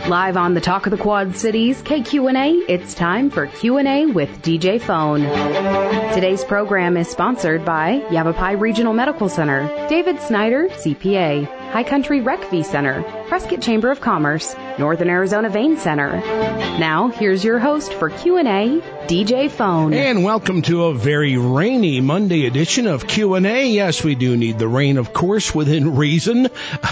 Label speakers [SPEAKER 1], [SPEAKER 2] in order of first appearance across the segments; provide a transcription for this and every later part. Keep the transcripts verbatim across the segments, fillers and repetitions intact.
[SPEAKER 1] Live on the Talk of the Quad Cities, K Q and A, it's time for Q and A with D J Phone. Today's program is sponsored by Yavapai Regional Medical Center, David Snyder, C P A, High Country Rec V Center, Prescott Chamber of Commerce, Northern Arizona Vein Center. Now, here's your host for Q and A, D J Phone.
[SPEAKER 2] And welcome to a very rainy Monday edition of Q and A. Yes, we do need the rain, of course, within reason.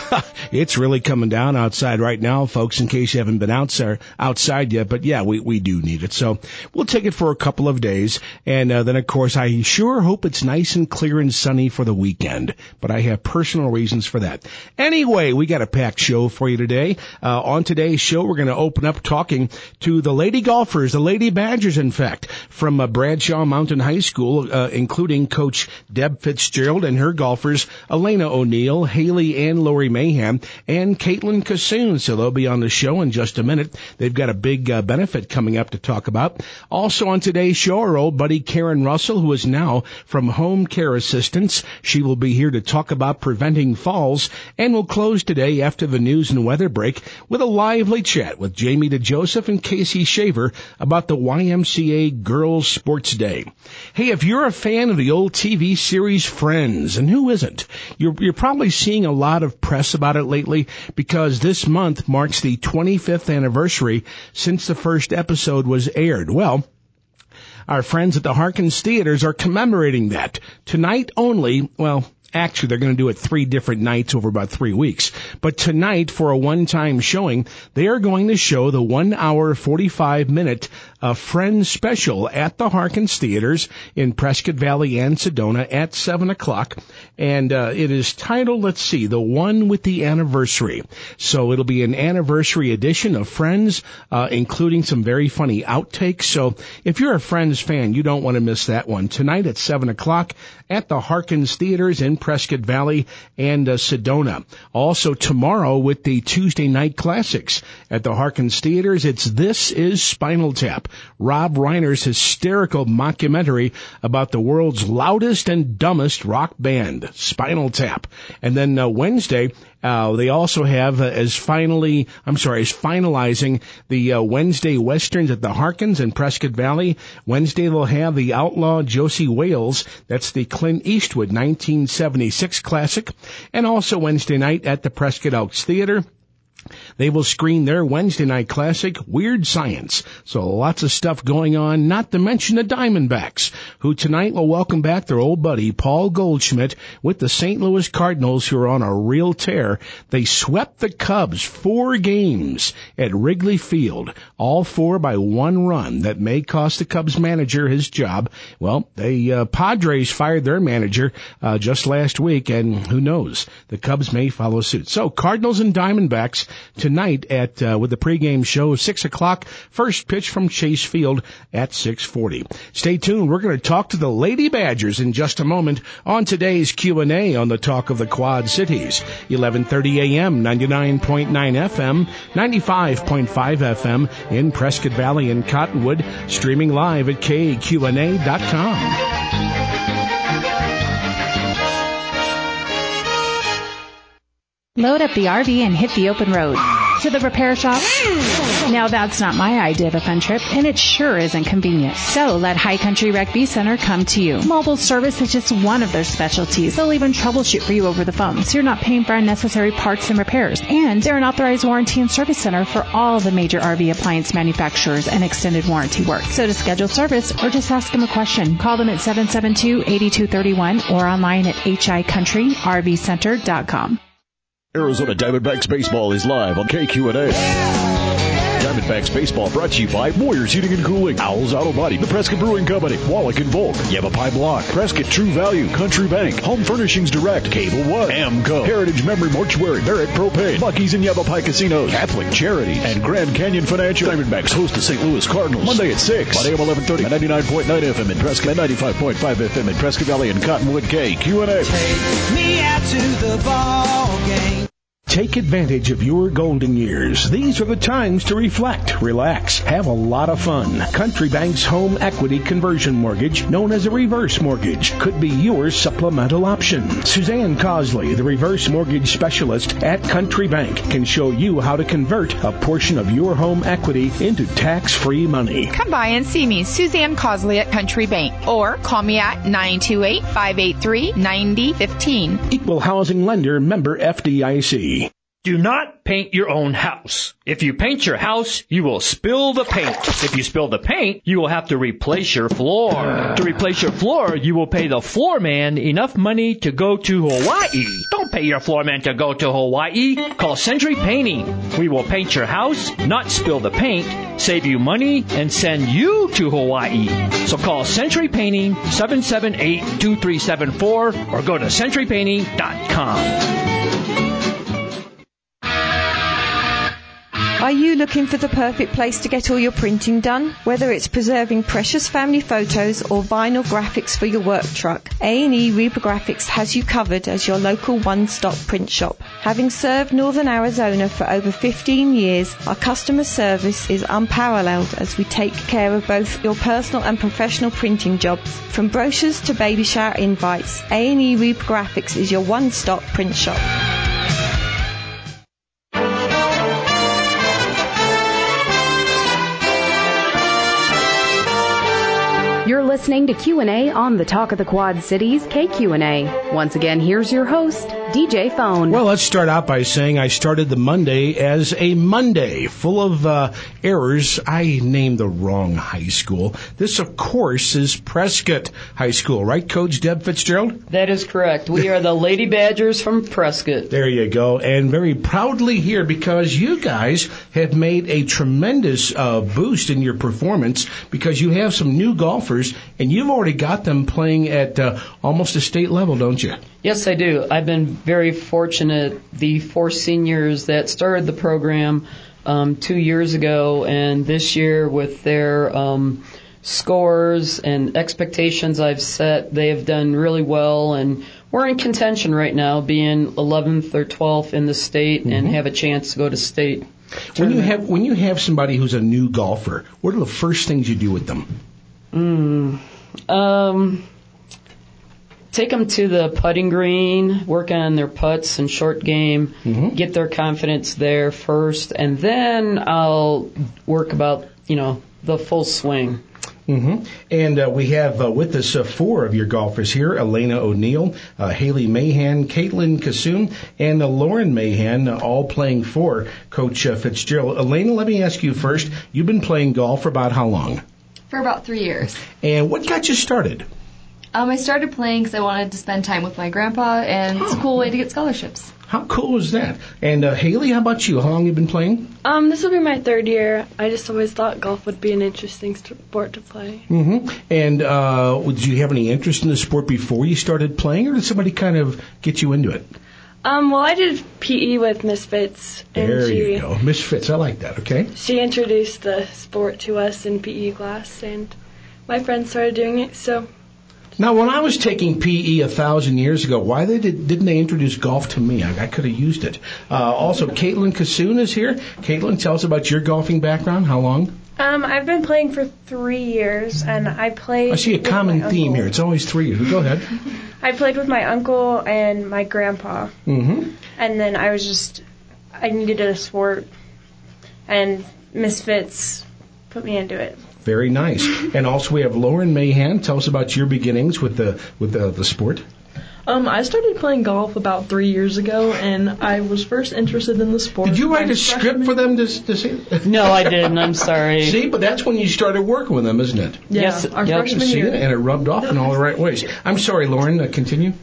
[SPEAKER 2] It's really coming down outside right now, folks, in case you haven't been outside, outside yet. But, yeah, we, we do need it. So we'll take it for a couple of days. And uh, then, of course, I sure hope it's nice and clear and sunny for the weekend. But I have personal reasons for that. Anyway, we got a packed show for you today. Uh, on today's show, we're going to open up talking to the lady golfers, the Lady Badgers, in fact, from uh, Bradshaw Mountain High School, uh, including Coach Deb Fitzgerald and her golfers, Elena O'Neill, Haley and Lori Mayhem, and Caitlin Cassoon. So they'll be on the show in just a minute. They've got a big uh, benefit coming up to talk about. Also on today's show, our old buddy Karen Russell, who is now from Home Care Assistance. She will be here to talk about preventing falls, and we'll close today after the news and weather break with a lively chat with Jamie DeJoseph and Casey Shaver about the Y M C A Girls Sports Day. Hey, if you're a fan of the old T V series Friends, and who isn't, you're, you're probably seeing a lot of press about it lately because this month marks the twenty-fifth anniversary since the first episode was aired. Well, our friends at the Harkins Theaters are commemorating that. Tonight only, well, actually, they're going to do it three different nights over about three weeks. But tonight, for a one-time showing, they are going to show the one hour, forty-five minute uh, Friends special at the Harkins Theaters in Prescott Valley and Sedona at seven o'clock. And uh, it is titled, let's see, The One with the Anniversary. So it'll be an anniversary edition of Friends, uh, including some very funny outtakes. So if you're a Friends fan, you don't want to miss that one. Tonight at seven o'clock at the Harkins Theaters in Prescott Valley and uh, Sedona. Also tomorrow with the Tuesday Night Classics at the Harkins Theaters, it's This Is Spinal Tap, Rob Reiner's hysterical mockumentary about the world's loudest and dumbest rock band, Spinal Tap. And then uh, Wednesday, Uh, they also have uh, as finally, I'm sorry, as finalizing the uh, Wednesday Westerns at the Harkins in Prescott Valley. Wednesday they'll have the Outlaw Josie Wales. That's the Clint Eastwood nineteen seventy-six classic. And also Wednesday night at the Prescott Elks Theater, they will screen their Wednesday night classic, Weird Science. So lots of stuff going on, not to mention the Diamondbacks, who tonight will welcome back their old buddy, Paul Goldschmidt, with the Saint Louis Cardinals, who are on a real tear. They swept the Cubs four games at Wrigley Field, all four by one run. That may cost the Cubs manager his job. Well, the uh, Padres fired their manager uh, just last week, and who knows, the Cubs may follow suit. So Cardinals and Diamondbacks tonight at uh, with the pregame show, six o'clock. First pitch from Chase Field at six forty. Stay tuned. We're going to talk to the Lady Badgers in just a moment on today's Q and A on the Talk of the Quad Cities. eleven thirty a.m., ninety-nine point nine F M, ninety-five point five F M in Prescott Valley and Cottonwood. Streaming live at K Q N A dot com.
[SPEAKER 3] Load up the R V and hit the open road. To the repair shop? Now that's not my idea of a fun trip, and it sure isn't convenient. So let High Country Rec V Center come to you. Mobile service is just one of their specialties. They'll even troubleshoot for you over the phone, so you're not paying for unnecessary parts and repairs. And they're an authorized warranty and service center for all the major R V appliance manufacturers and extended warranty work. So to schedule service or just ask them a question, call them at seven seven two, eight two three one or online at h i country r v center dot com.
[SPEAKER 4] Arizona Diamondbacks baseball is live on K Q and A. Diamondbacks baseball brought to you by Warriors Heating and Cooling, Owls Auto Body, the Prescott Brewing Company, Wallach and Volk, Yavapai Block, Prescott True Value, Country Bank, Home Furnishings Direct, Cable One, Amco, Heritage Memory Mortuary, Barrett Propane, Lucky's and Yavapai Casinos, Catholic Charity, and Grand Canyon Financial. Diamondbacks host the Saint Louis Cardinals Monday at six on A M eleven thirty, ninety-nine point nine F M in Prescott, ninety-five point five F M in Prescott Valley and Cottonwood. K Q and A.
[SPEAKER 5] Take me out to the ball game.
[SPEAKER 2] Take advantage of your golden years. These are the times to reflect, relax, have a lot of fun. Country Bank's home equity conversion mortgage, known as a reverse mortgage, could be your supplemental option. Suzanne Cosley, the reverse mortgage specialist at Country Bank, can show you how to convert a portion of your home equity into tax-free money.
[SPEAKER 5] Come by and see me, Suzanne Cosley at Country Bank, or call me at nine two eight, five eight three, nine zero one five.
[SPEAKER 2] Equal housing lender, member F D I C.
[SPEAKER 6] Do not paint your own house. If you paint your house, you will spill the paint. If you spill the paint, you will have to replace your floor. To replace your floor, you will pay the floor man enough money to go to Hawaii. Don't pay your floor man to go to Hawaii. Call Century Painting. We will paint your house, not spill the paint, save you money, and send you to Hawaii. So call Century Painting, seven seven eight, two three seven four, or go to century painting dot com.
[SPEAKER 7] Are you looking for the perfect place to get all your printing done? Whether it's preserving precious family photos or vinyl graphics for your work truck, A and E Reprographics has you covered as your local one-stop print shop. Having served Northern Arizona for over fifteen years, our customer service is unparalleled as we take care of both your personal and professional printing jobs. From brochures to baby shower invites, A and E Reprographics is your one-stop print shop.
[SPEAKER 1] You're listening to Q and A on the Talk of the Quad Cities, K Q and A. Once again, here's your host, D J Phone.
[SPEAKER 2] Well, let's start out by saying I started the Monday as a Monday, full of uh, errors. I named the wrong high school. This, of course, is Prescott High School, right, Coach Deb Fitzgerald?
[SPEAKER 8] That is correct. We are the Lady Badgers from Prescott.
[SPEAKER 2] There you go. And very proudly here because you guys have made a tremendous uh, boost in your performance because you have some new golfers, and you've already got them playing at uh, almost a state level, don't you?
[SPEAKER 8] Yes, I do. I've been very fortunate. The four seniors that started the program um, two years ago and this year with their um, scores and expectations I've set, they have done really well, and we're in contention right now, being eleventh or twelfth in the state, mm-hmm. and have a chance to go to state.
[SPEAKER 2] When you have when you have somebody who's a new golfer, what are the first things you do with them?
[SPEAKER 8] Mm, um, take them to the putting green, work on their putts and short game, mm-hmm. get their confidence there first, and then I'll work about, you know, the full swing.
[SPEAKER 2] Mm-hmm. And uh, we have uh, with us uh, four of your golfers here: Elena O'Neill, uh, Haley Mahan, Caitlin Kassoum, and uh, Lauren Mahan, uh, all playing for Coach uh, Fitzgerald. Elena, let me ask you first. You've been playing golf for about how long?
[SPEAKER 9] For about three years.
[SPEAKER 2] And what got you started?
[SPEAKER 9] Um, I started playing because I wanted to spend time with my grandpa, and it's a cool way to get scholarships.
[SPEAKER 2] How cool is that? And uh, Haley, how about you? How long have you been playing?
[SPEAKER 10] Um, this will be my third year. I just always thought golf would be an interesting sport to play.
[SPEAKER 2] Mm-hmm. And uh, did you have any interest in the sport before you started playing, or did somebody kind of get you into it?
[SPEAKER 10] Um, well, I did P E with Miss Fitz. And
[SPEAKER 2] there
[SPEAKER 10] she,
[SPEAKER 2] you go. Miss Fitz, I like that, okay?
[SPEAKER 10] She introduced the sport to us in P E class, and my friends started doing it, so...
[SPEAKER 2] Now, when I was taking P E a thousand years ago, why they did, didn't they introduce golf to me? I, I could have used it. Uh, also, Caitlin Kassoum is here. Caitlin, tell us about your golfing background. How long?
[SPEAKER 11] Um, I've been playing for three years, and I played...
[SPEAKER 2] I see a common theme here. It's always three years. Go ahead.
[SPEAKER 11] I played with my uncle and my grandpa.
[SPEAKER 2] Mm-hmm.
[SPEAKER 11] And then I was just... I needed a sport, and Miss Fitz put me into it.
[SPEAKER 2] Very nice. And also we have Lauren Mahan. Tell us about your beginnings with the with the, the sport.
[SPEAKER 12] Um, I started playing golf about three years ago, and I was first interested in the sport.
[SPEAKER 2] Did you write a script for them to, to see?
[SPEAKER 8] No, I didn't. I'm sorry.
[SPEAKER 2] See, but that's when you started working with them, isn't it?
[SPEAKER 12] Yeah,
[SPEAKER 8] yes,
[SPEAKER 12] our
[SPEAKER 8] yep.
[SPEAKER 12] freshman
[SPEAKER 2] see
[SPEAKER 12] year.
[SPEAKER 2] It, and it rubbed off in all the right ways. I'm sorry, Lauren. Uh, continue.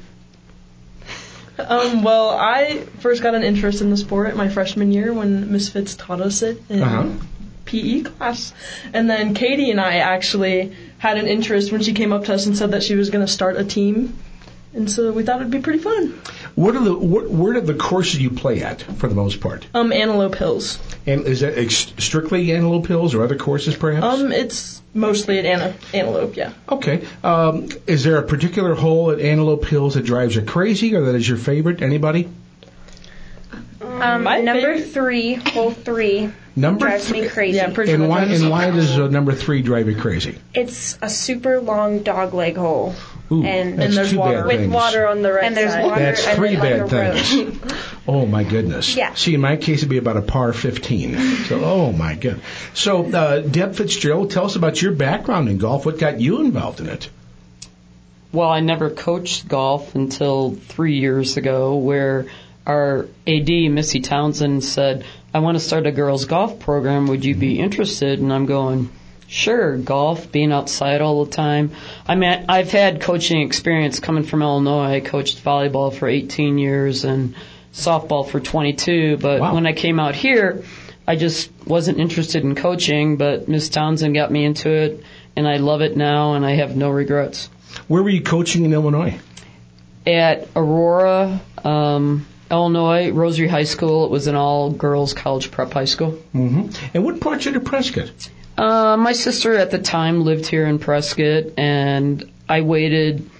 [SPEAKER 12] Um, well, I first got an interest in the sport my freshman year when Miss Fitz taught us it in
[SPEAKER 2] uh-huh.
[SPEAKER 12] P E class. And then Katie and I actually had an interest when she came up to us and said that she was going to start a team. And so we thought it'd be pretty fun.
[SPEAKER 2] What are the what, where are the courses you play at for the most part?
[SPEAKER 12] Um, Antelope Hills.
[SPEAKER 2] And is that ex- strictly Antelope Hills or other courses perhaps?
[SPEAKER 12] Um, it's mostly at Ante- Antelope, yeah.
[SPEAKER 2] Okay. Um, is there a particular hole at Antelope Hills that drives you crazy or that is your favorite? Anybody?
[SPEAKER 10] Um,
[SPEAKER 11] Um,
[SPEAKER 12] My
[SPEAKER 11] number
[SPEAKER 12] favorite-
[SPEAKER 11] three, hole three,
[SPEAKER 2] Number
[SPEAKER 11] drives
[SPEAKER 2] three.
[SPEAKER 11] me crazy.
[SPEAKER 12] Yeah, pretty
[SPEAKER 2] And
[SPEAKER 12] much
[SPEAKER 2] why,
[SPEAKER 12] I'm just-
[SPEAKER 2] and why does uh, number three drive you crazy?
[SPEAKER 11] It's a super long dog leg hole.
[SPEAKER 2] Ooh,
[SPEAKER 11] and
[SPEAKER 2] that's
[SPEAKER 12] And there's
[SPEAKER 2] two
[SPEAKER 12] water.
[SPEAKER 2] bad
[SPEAKER 11] with
[SPEAKER 2] things.
[SPEAKER 11] water on the right and there's
[SPEAKER 10] side.
[SPEAKER 11] water
[SPEAKER 2] That's
[SPEAKER 11] and
[SPEAKER 2] three
[SPEAKER 11] then, like,
[SPEAKER 2] bad
[SPEAKER 11] a
[SPEAKER 2] things.
[SPEAKER 11] road.
[SPEAKER 2] Oh my goodness.
[SPEAKER 11] Yeah.
[SPEAKER 2] See, in my case, it'd be about a par fifteen. So, oh my goodness. So, uh, Deb Fitzgerald, tell us about your background in golf. What got you involved in it?
[SPEAKER 8] Well, I never coached golf until three years ago, where our A D, Missy Townsend, said, I want to start a girls' golf program. Would you be interested? And I'm going, sure, golf, being outside all the time. I mean, I've had coaching experience coming from Illinois. I coached volleyball for eighteen years and softball for twenty-two. But
[SPEAKER 2] Wow.
[SPEAKER 8] when I came out here, I just wasn't interested in coaching. But Miss Townsend got me into it, and I love it now, and I have no regrets.
[SPEAKER 2] Where were you coaching in Illinois?
[SPEAKER 8] At Aurora, um, Illinois, Rosary High School. It was an all-girls college prep high school.
[SPEAKER 2] Mm-hmm. And what brought you to Prescott?
[SPEAKER 8] Uh, my sister at the time lived here in Prescott, and I waited.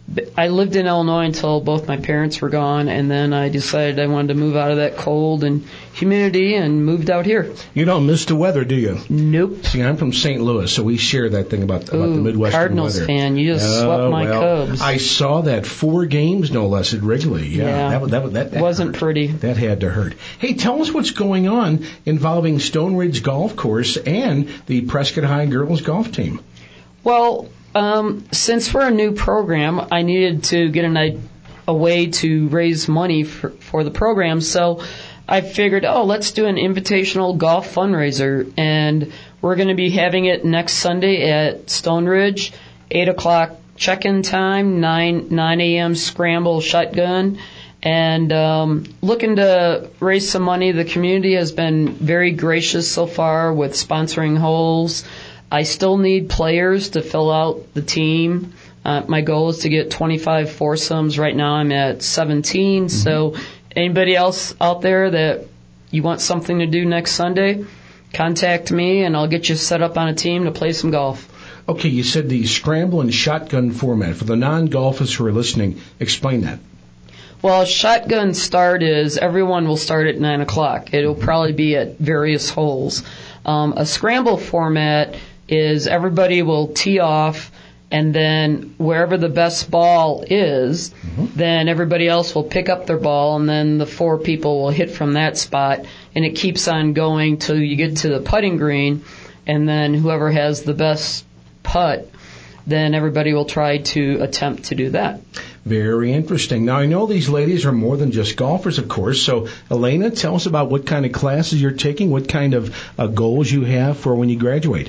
[SPEAKER 8] I lived in Illinois until both my parents were gone, and then I decided I wanted to move out of that cold and humidity and moved out here.
[SPEAKER 2] You don't miss the weather, do you?
[SPEAKER 8] Nope.
[SPEAKER 2] See, I'm from Saint Louis, so we share that thing about, about the
[SPEAKER 8] Ooh,
[SPEAKER 2] Midwestern
[SPEAKER 8] Cardinals
[SPEAKER 2] weather.
[SPEAKER 8] fan. You just
[SPEAKER 2] Oh,
[SPEAKER 8] swept my
[SPEAKER 2] well,
[SPEAKER 8] Cubs.
[SPEAKER 2] I saw that four games, no less, at Wrigley. Yeah,
[SPEAKER 8] Yeah.
[SPEAKER 2] that, that, that, that
[SPEAKER 8] Wasn't
[SPEAKER 2] hurt.
[SPEAKER 8] pretty.
[SPEAKER 2] That had to hurt. Hey, tell us what's going on involving Stone Ridge Golf Course and the Prescott High girls golf team.
[SPEAKER 8] Well, um, since we're a new program, I needed to get an, a, a way to raise money for, for the program. So I figured, oh, let's do an invitational golf fundraiser. And we're going to be having it next Sunday at Stone Ridge, eight o'clock check-in time, nine a.m. scramble shotgun. And um, looking to raise some money. The community has been very gracious so far with sponsoring holes. I still need players to fill out the team. Uh, my goal is to get twenty-five foursomes. Right now I'm at seventeen. Mm-hmm. So anybody else out there that you want something to do next Sunday, contact me and I'll get you set up on a team to play some golf.
[SPEAKER 2] Okay, you said the scramble and shotgun format. For the non-golfers who are listening, explain that.
[SPEAKER 8] Well, shotgun start is everyone will start at nine o'clock. It'll probably be at various holes. Um, a scramble format is everybody will tee off, and then wherever the best ball is, mm-hmm. then everybody else will pick up their ball, and then the four people will hit from that spot, and it keeps on going till you get to the putting green, and then whoever has the best putt, then everybody will try to attempt to do that.
[SPEAKER 2] Very interesting. Now, I know these ladies are more than just golfers, of course. So, Elena, tell us about what kind of classes you're taking, what kind of uh, goals you have for when you graduate.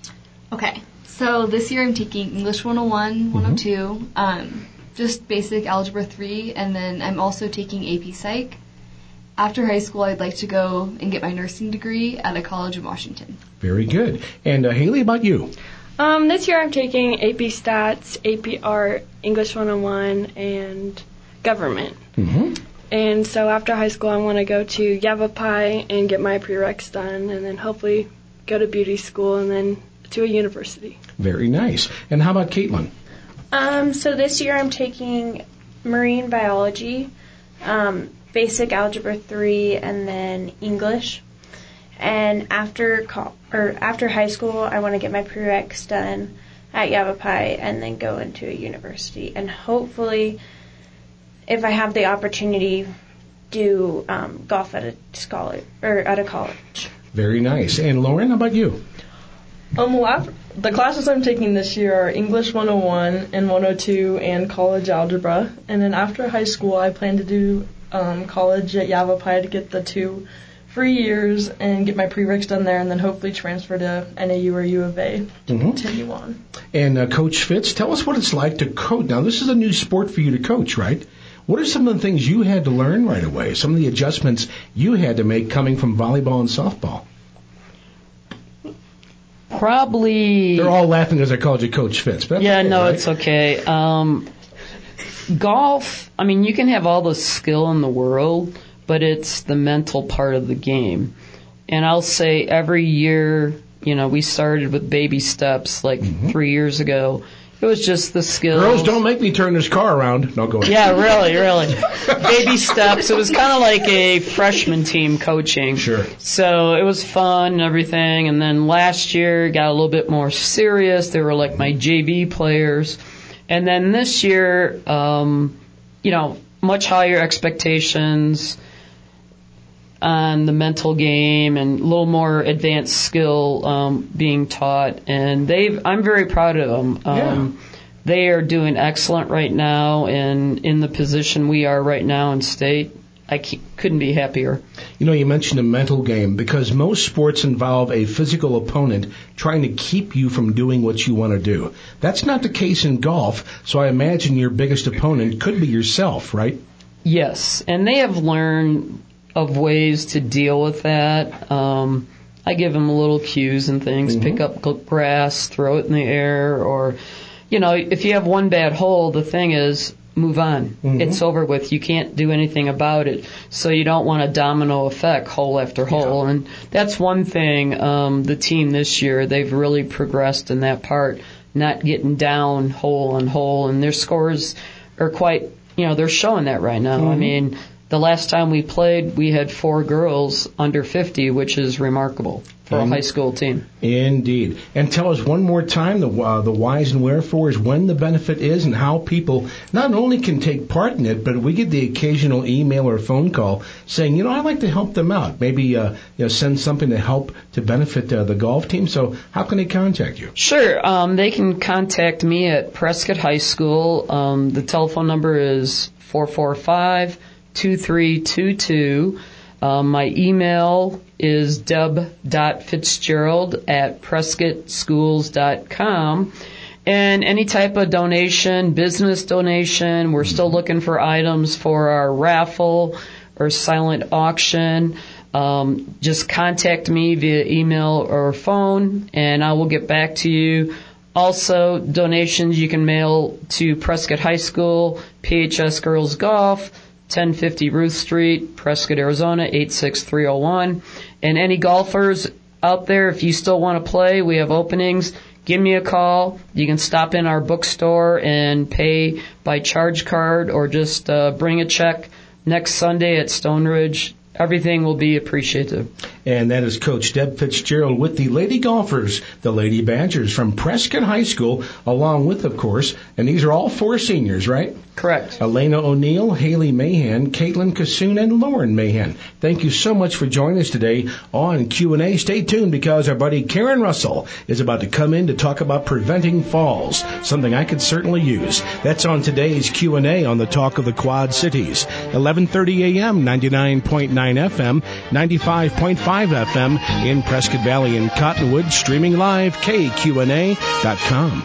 [SPEAKER 9] Okay. So this year I'm taking English one oh one, one oh two, mm-hmm. um, just basic Algebra three, and then I'm also taking A P Psych. After high school, I'd like to go and get my nursing degree at a college in Washington.
[SPEAKER 2] Very good. And, uh, Haley, about you?
[SPEAKER 10] Um, this year I'm taking A P Stats, A P Art, English one oh one, and Government.
[SPEAKER 2] Mm-hmm.
[SPEAKER 10] And so after high school I want to go to Yavapai and get my prereqs done, and then hopefully go to beauty school and then to a university.
[SPEAKER 2] Very nice. And how about Caitlin?
[SPEAKER 11] Um, so this year I'm taking marine biology, um, basic Algebra three, and then English. And after co- or after high school, I want to get my prereqs done at Yavapai and then go into a university. And hopefully, if I have the opportunity, do um, golf at a college or at a college.
[SPEAKER 2] Very nice. And Lauren, how about you?
[SPEAKER 12] Um, well, after, the classes I'm taking this year are English one oh one and one oh two and college algebra. And then after high school, I plan to do um, college at Yavapai to get the two free years and get my prereqs done there, and then hopefully transfer to N A U or U of A to mm-hmm. continue on.
[SPEAKER 2] And uh, Coach Fitz, tell us what it's like to coach. Now, this is a new sport for you to coach, right? What are some of the things you had to learn right away? Some of the adjustments you had to make coming from volleyball and softball?
[SPEAKER 8] Probably.
[SPEAKER 2] They're all laughing as I called you Coach Fitz. But
[SPEAKER 8] yeah,
[SPEAKER 2] okay,
[SPEAKER 8] no,
[SPEAKER 2] right?
[SPEAKER 8] It's okay. Um, golf, I mean, you can have all the skill in the world, but it's the mental part of the game. And I'll say every year, you know, we started with baby steps like mm-hmm. three years ago, it was just the skills.
[SPEAKER 2] Girls, don't make me turn this car around. No, go ahead.
[SPEAKER 8] Yeah, really, really. Baby steps. It was kind of like a freshman team coaching.
[SPEAKER 2] Sure.
[SPEAKER 8] So it was fun and everything. And then last year got a little bit more serious. They were like my J V players. And then this year, um, you know, much higher expectations on the mental game and a little more advanced skill um, being taught. And they've, I'm very proud of them. Um,
[SPEAKER 2] yeah.
[SPEAKER 8] They are doing excellent right now, and in the position we are right now in state, I couldn't be happier.
[SPEAKER 2] You know, you mentioned a mental game, because most sports involve a physical opponent trying to keep you from doing what you want to do. That's not the case in golf, so I imagine your biggest opponent could be yourself, right?
[SPEAKER 8] Yes, and they have learned of ways to deal with that. Um, I give them little cues and things, mm-hmm. pick up grass, throw it in the air, or, you know, if you have one bad hole, the thing is, move on. Mm-hmm. It's over with. You can't do anything about it. So you don't want a domino effect, hole after hole. Yeah. And that's one thing, um, the team this year, they've really progressed in that part, not getting down hole on hole. And their scores are quite, you know, they're showing that right now. Mm-hmm. I mean, the last time we played, we had four girls under fifty, which is remarkable for a high school team.
[SPEAKER 2] Indeed. And tell us one more time the uh, the whys and wherefores, when the benefit is, and how people not only can take part in it, but we get the occasional email or phone call saying, you know, I'd like to help them out. Maybe uh, you know, send something to help to benefit uh, the golf team. So how can they contact you?
[SPEAKER 8] Sure. Um, they can contact me at Prescott High School. Um, the telephone number is four four five, two three two two. Um, my email is deb dot fitzgerald at prescott schools dot com. And any type of donation, business donation, we're still looking for items for our raffle or silent auction. Um, just contact me via email or phone, and I will get back to you. Also, donations you can mail to Prescott High School, P H S Girls Golf, ten fifty Ruth Street, Prescott, Arizona, eight six three oh one. And any golfers out there, if you still want to play, we have openings. Give me a call. You can stop in our bookstore and pay by charge card, or just uh, bring a check next Sunday at Stone Ridge. Everything will be appreciated.
[SPEAKER 2] And that is Coach Deb Fitzgerald with the Lady Golfers, the Lady Badgers from Prescott High School, along with, of course, and these are all four seniors, right?
[SPEAKER 8] Correct.
[SPEAKER 2] Elena O'Neill, Haley Mahan, Caitlin Kassoon, and Lauren Mahan. Thank you so much for joining us today on Q and A. Stay tuned, because our buddy Karen Russell is about to come in to talk about preventing falls, something I could certainly use. That's on today's Q and A on the Talk of the Quad Cities, eleven thirty a.m., ninety-nine point nine F M, ninety-five point five F M in Prescott Valley and Cottonwood, streaming live, K Q N A dot com.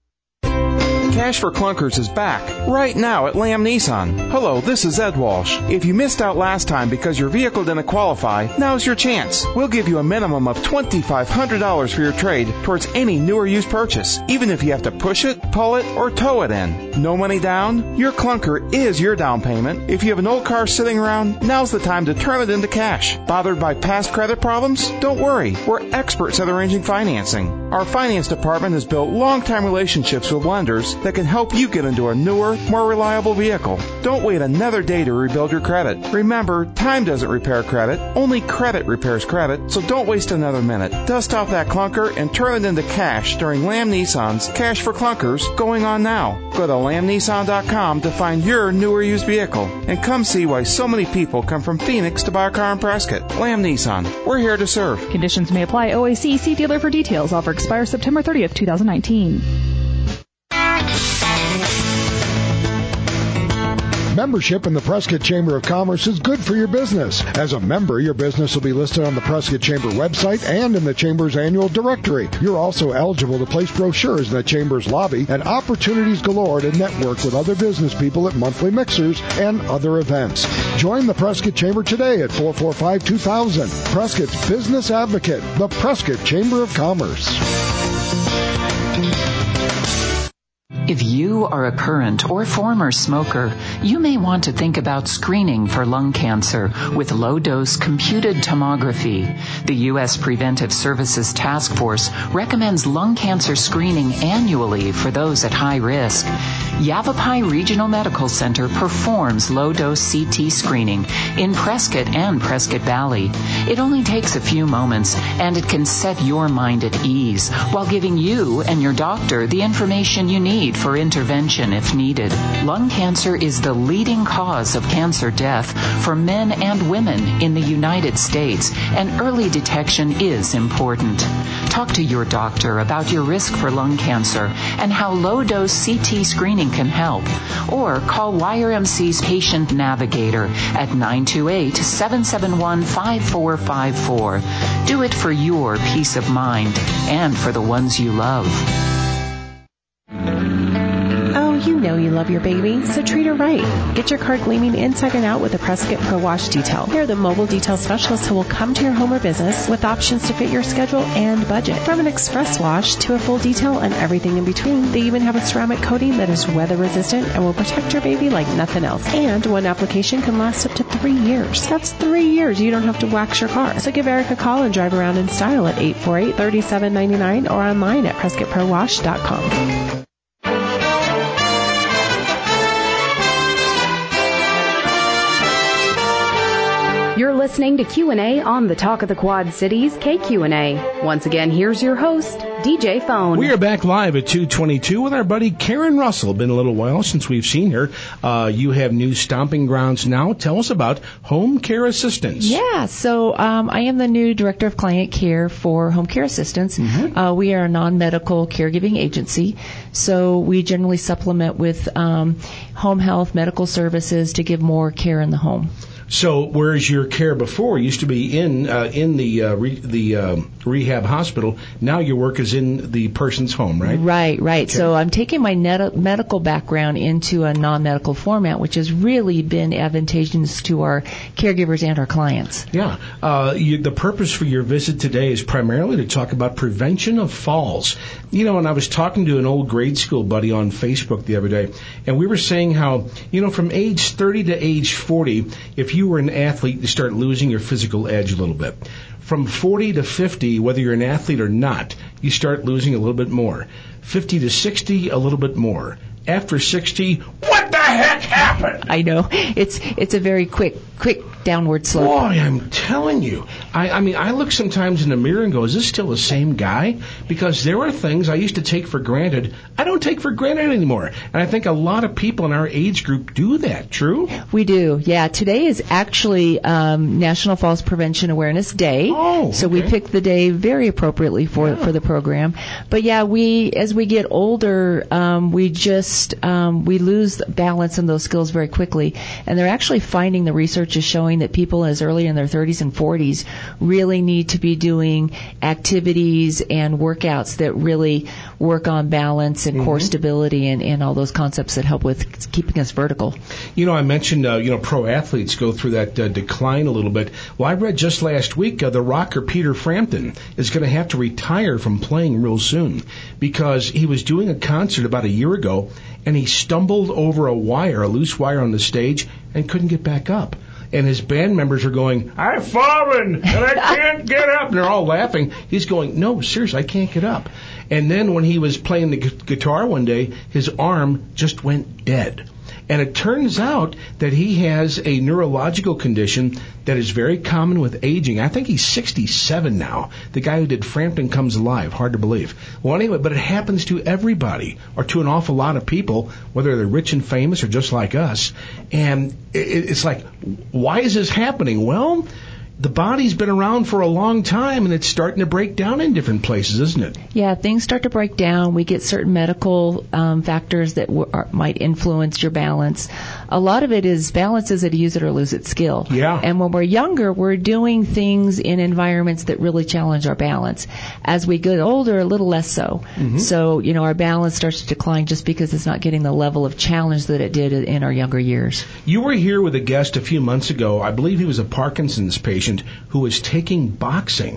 [SPEAKER 13] Cash for Clunkers is back right now at Lamb Nissan. Hello, this is Ed Walsh. If you missed out last time because your vehicle didn't qualify, now's your chance. We'll give you a minimum of twenty-five hundred dollars for your trade towards any new or used purchase, even if you have to push it, pull it, or tow it in. No money down? Your clunker is your down payment. If you have an old car sitting around, now's the time to turn it into cash. Bothered by past credit problems? Don't worry. We're experts at arranging financing. Our finance department has built long-time relationships with lenders that can help you get into a newer, more reliable vehicle. Don't wait another day to rebuild your credit. Remember, time doesn't repair credit. Only credit repairs credit, so don't waste another minute. Dust off that clunker and turn it into cash during Lamb Nissan's Cash for Clunkers going on now. Go to lamb nissan dot com to find your new or used vehicle, and come see why so many people come from Phoenix to buy a car in Prescott. Lamb Nissan, we're here to serve.
[SPEAKER 14] Conditions may apply. O A C. See dealer for details. Offer expires September thirtieth, twenty nineteen.
[SPEAKER 15] Membership in the Prescott Chamber of Commerce is good for your business. As a member, your business will be listed on the Prescott Chamber website and in the Chamber's annual directory. You're also eligible to place brochures in the Chamber's lobby and opportunities galore to network with other business people at monthly mixers and other events. Join the Prescott Chamber today at four four five, two thousand. Prescott's Business Advocate, the Prescott Chamber of Commerce.
[SPEAKER 16] If you are a current or former smoker, you may want to think about screening for lung cancer with low-dose computed tomography. The U S Preventive Services Task Force recommends lung cancer screening annually for those at high risk. Yavapai Regional Medical Center performs low-dose C T screening in Prescott and Prescott Valley. It only takes a few moments, and it can set your mind at ease while giving you and your doctor the information you need for intervention if needed. Lung cancer is the leading cause of cancer death for men and women in the United States, and early detection is important. Talk to your doctor about your risk for lung cancer and how low-dose C T screening can help. Or call Y R M C's Patient Navigator at nine two eight, seven seven one, five four five four. Do it for your peace of mind and for the ones you love.
[SPEAKER 17] You know you love your baby, so treat her right. Get your car gleaming inside and out with the Prescott Pro Wash Detail. They're the mobile detail specialists who will come to your home or business with options to fit your schedule and budget. From an express wash to a full detail and everything in between, they even have a ceramic coating that is weather resistant and will protect your baby like nothing else. And one application can last up to three years. That's three years you don't have to wax your car. So give Eric a call and drive around in style at eight four eight, three seven nine nine or online at prescott pro wash dot com.
[SPEAKER 1] You're listening to Q and A on the Talk of the Quad Cities, K Q and A. Once again, here's your host, D J Phone.
[SPEAKER 2] We are back live at two twenty-two with our buddy Karen Russell. Been a little while since we've seen her. Uh, you have new stomping grounds now. Tell us about Home Care Assistance.
[SPEAKER 18] Yeah, so um, I am the new Director of Client Care for Home Care Assistance. Mm-hmm. Uh, we are a non-medical caregiving agency, so we generally supplement with um, home health, medical services to give more care in the home.
[SPEAKER 2] So, whereas your care before used to be in uh, in the uh, re- the uh, rehab hospital, now your work is in the person's home, right?
[SPEAKER 18] Right, right. Okay. So I'm taking my net- medical background into a non-medical format, which has really been advantageous to our caregivers and our clients.
[SPEAKER 2] Yeah. Uh, you, the purpose for your visit today is primarily to talk about prevention of falls. You know, and I was talking to an old grade school buddy on Facebook the other day, and we were saying how, you know, from age thirty to age forty, if you were an athlete, you start losing your physical edge a little bit. From forty to fifty, whether you're an athlete or not, you start losing a little bit more. fifty to sixty, a little bit more. After sixty, what the heck happened?
[SPEAKER 18] I know. It's it's a very quick, quick downward slope.
[SPEAKER 2] Boy, I'm telling you. I, I mean, I look sometimes in the mirror and go, is this still the same guy? Because there are things I used to take for granted I don't take for granted anymore. And I think a lot of people in our age group do that. True?
[SPEAKER 18] We do. Yeah. Today is actually um, National Falls Prevention Awareness Day.
[SPEAKER 2] Oh,
[SPEAKER 18] so
[SPEAKER 2] okay.
[SPEAKER 18] we picked the day very appropriately for yeah. for the program. But yeah, we as we get older, um, we just um, we lose balance in those skills very quickly. And they're actually finding, the research is showing that people as early in their thirties and forties really need to be doing activities and workouts that really work on balance and mm-hmm. core stability and, and all those concepts that help with keeping us vertical.
[SPEAKER 2] You know, I mentioned, uh, you know, pro athletes go through that uh, decline a little bit. Well, I read just last week uh, the rocker Peter Frampton is going to have to retire from playing real soon because he was doing a concert about a year ago and he stumbled over a wire, a loose wire on the stage, and couldn't get back up. And his band members are going, I've fallen, and I can't get up. And they're all laughing. He's going, no, seriously, I can't get up. And then when he was playing the gu- guitar one day, his arm just went dead. And it turns out that he has a neurological condition that is very common with aging. I think he's sixty-seven now. The guy who did Frampton Comes Alive. Hard to believe. Well, anyway, but it happens to everybody or to an awful lot of people, whether they're rich and famous or just like us. And it's like, why is this happening? Well, the body's been around for a long time, and it's starting to break down in different places, isn't it?
[SPEAKER 18] Yeah, things start to break down. We get certain medical um, factors that w- are, might influence your balance. A lot of it is balance is a use it or lose it skill.
[SPEAKER 2] Yeah.
[SPEAKER 18] And when we're younger, we're doing things in environments that really challenge our balance. As we get older, a little less so. Mm-hmm. So, you know, our balance starts to decline just because it's not getting the level of challenge that it did in our younger years.
[SPEAKER 2] You were here with a guest a few months ago. I believe he was a Parkinson's patient who was taking boxing.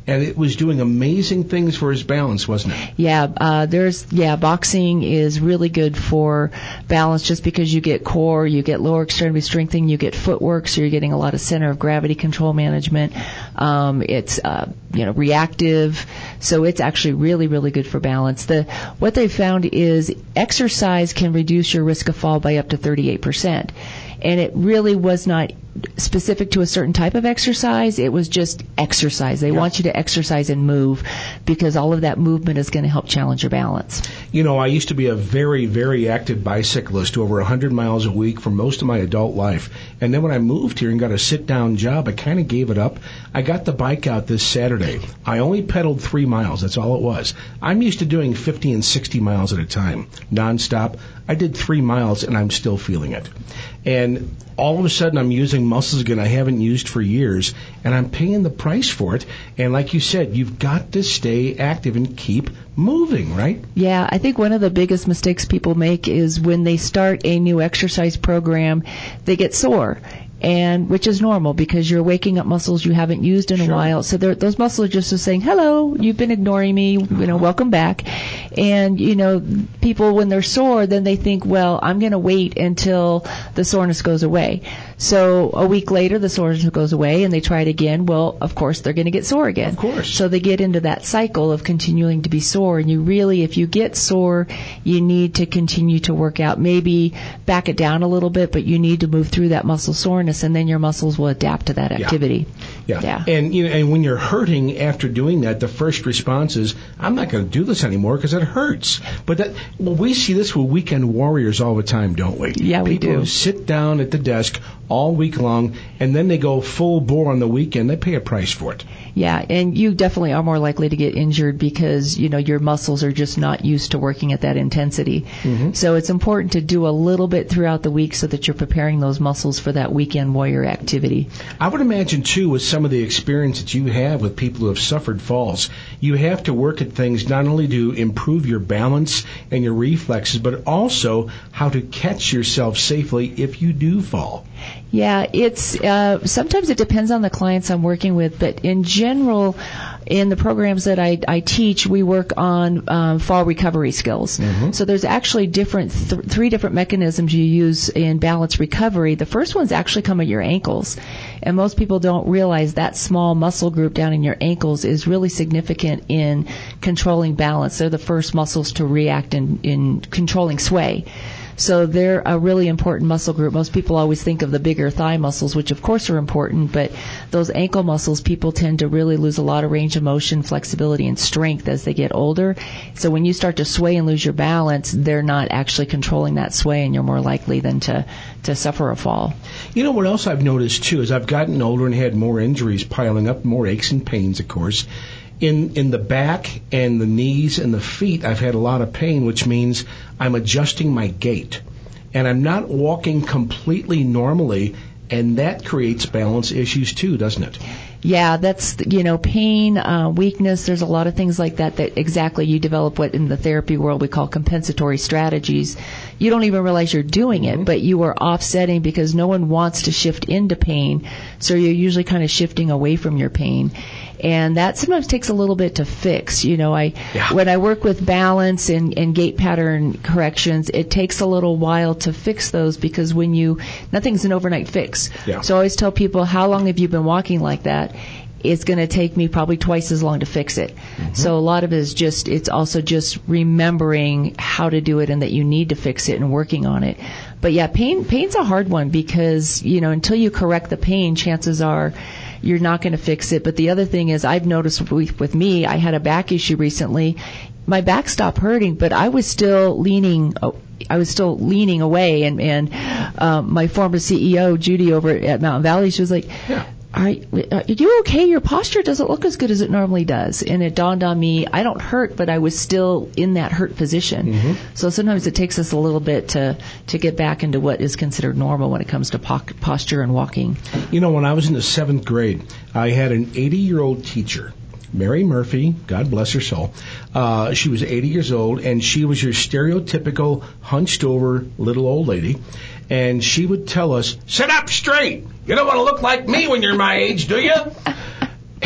[SPEAKER 2] and it was doing amazing things for his balance, wasn't it?
[SPEAKER 18] Yeah, uh, there's yeah, boxing is really good for balance just because you get core, you get lower extremity strengthening, you get footwork, so you're getting a lot of center of gravity control management. Um, it's uh, you know reactive, so it's actually really really good for balance. The what they found is exercise can reduce your risk of fall by up to thirty-eight percent. And it really was not specific to a certain type of exercise. It was just exercise. They yeah. want you to exercise and move because all of that movement is going to help challenge your balance.
[SPEAKER 2] You know, I used to be a very, very active bicyclist, over one hundred miles a week for most of my adult life. And then when I moved here and got a sit-down job, I kind of gave it up. I got the bike out this Saturday. I only pedaled three miles. That's all it was. I'm used to doing fifty and sixty miles at a time, nonstop. I did three miles, and I'm still feeling it. And all of a sudden, I'm using muscles again I haven't used for years, and I'm paying the price for it. And like you said, you've got to stay active and keep moving, right?
[SPEAKER 18] Yeah, I think one of the biggest mistakes people make is when they start a new exercise program, they get sore. And which is normal because you're waking up muscles you haven't used in a sure. while. So those muscles are just saying, hello, you've been ignoring me, you know, welcome back. And, you know, people when they're sore, then they think, well, I'm going to wait until the soreness goes away. So a week later, the soreness goes away and they try it again. Well, of course, they're going to get sore again.
[SPEAKER 2] Of course.
[SPEAKER 18] So they get into that cycle of continuing to be sore. And you really, if you get sore, you need to continue to work out. Maybe back it down a little bit, but you need to move through that muscle soreness, and then your muscles will adapt to that activity.
[SPEAKER 2] Yeah. yeah. yeah. And, you know, and when you're hurting after doing that, the first response is, I'm not going to do this anymore because it hurts. But that, well, we see this with weekend warriors all the time, don't we?
[SPEAKER 18] Yeah, we
[SPEAKER 2] People
[SPEAKER 18] do.
[SPEAKER 2] People sit down at the desk all week long, and then they go full bore on the weekend. They pay a price for it.
[SPEAKER 18] Yeah, and you definitely are more likely to get injured because, you know, your muscles are just not used to working at that intensity. Mm-hmm. So it's important to do a little bit throughout the week so that you're preparing those muscles for that weekend warrior activity.
[SPEAKER 2] I would imagine, too, with some of the experience that you have with people who have suffered falls, you have to work at things not only to improve your balance and your reflexes, but also how to catch yourself safely if you do fall.
[SPEAKER 18] Yeah, it's uh, sometimes it depends on the clients I'm working with, but in general, in the programs that I, I teach, we work on um, fall recovery skills. Mm-hmm. So there's actually different th- three different mechanisms you use in balance recovery. The first one's actually come at your ankles, and most people don't realize that small muscle group down in your ankles is really significant in controlling balance. They're the first muscles to react in, in controlling sway. So they're a really important muscle group. Most people always think of the bigger thigh muscles, which of course are important, but those ankle muscles, people tend to really lose a lot of range of motion, flexibility, and strength as they get older. So when you start to sway and lose your balance, they're not actually controlling that sway, and you're more likely than to, to suffer a fall.
[SPEAKER 2] You know what else I've noticed, too, is I've gotten older and had more injuries piling up, more aches and pains, of course. In in the back and the knees and the feet, I've had a lot of pain, which means I'm adjusting my gait. And I'm not walking completely normally, and that creates balance issues too, doesn't it?
[SPEAKER 18] Yeah, that's, you know, pain, uh, weakness, there's a lot of things like that that exactly you develop what in the therapy world we call compensatory strategies. You don't even realize you're doing it, mm-hmm. but you are offsetting because no one wants to shift into pain, so you're usually kind of shifting away from your pain. And that sometimes takes a little bit to fix. You know, I yeah. when I work with balance and, and gait pattern corrections, it takes a little while to fix those because when you, nothing's an overnight fix.
[SPEAKER 2] Yeah.
[SPEAKER 18] So I always tell people, how long have you been walking like that? It's going to take me probably twice as long to fix it. Mm-hmm. So a lot of it is just, it's also just remembering how to do it and that you need to fix it and working on it. But yeah, pain, pain's a hard one because, you know, until you correct the pain, chances are you're not going to fix it. But the other thing is I've noticed with, with me, I had a back issue recently. My back stopped hurting, but I was still leaning, I was still leaning away. And, and um, my former C E O, Judy, over at Mountain Valley, she was like, yeah. Are, are you okay? Your posture doesn't look as good as it normally does. And it dawned on me, I don't hurt, but I was still in that hurt position. Mm-hmm. So sometimes it takes us a little bit to, to get back into what is considered normal when it comes to po- posture and walking.
[SPEAKER 2] You know, when I was in the seventh grade, I had an eighty-year-old teacher, Mary Murphy, God bless her soul. Uh, she was eighty years old, and she was your stereotypical hunched-over little old lady. And she would tell us, sit up straight. You don't want to look like me when you're my age, do you?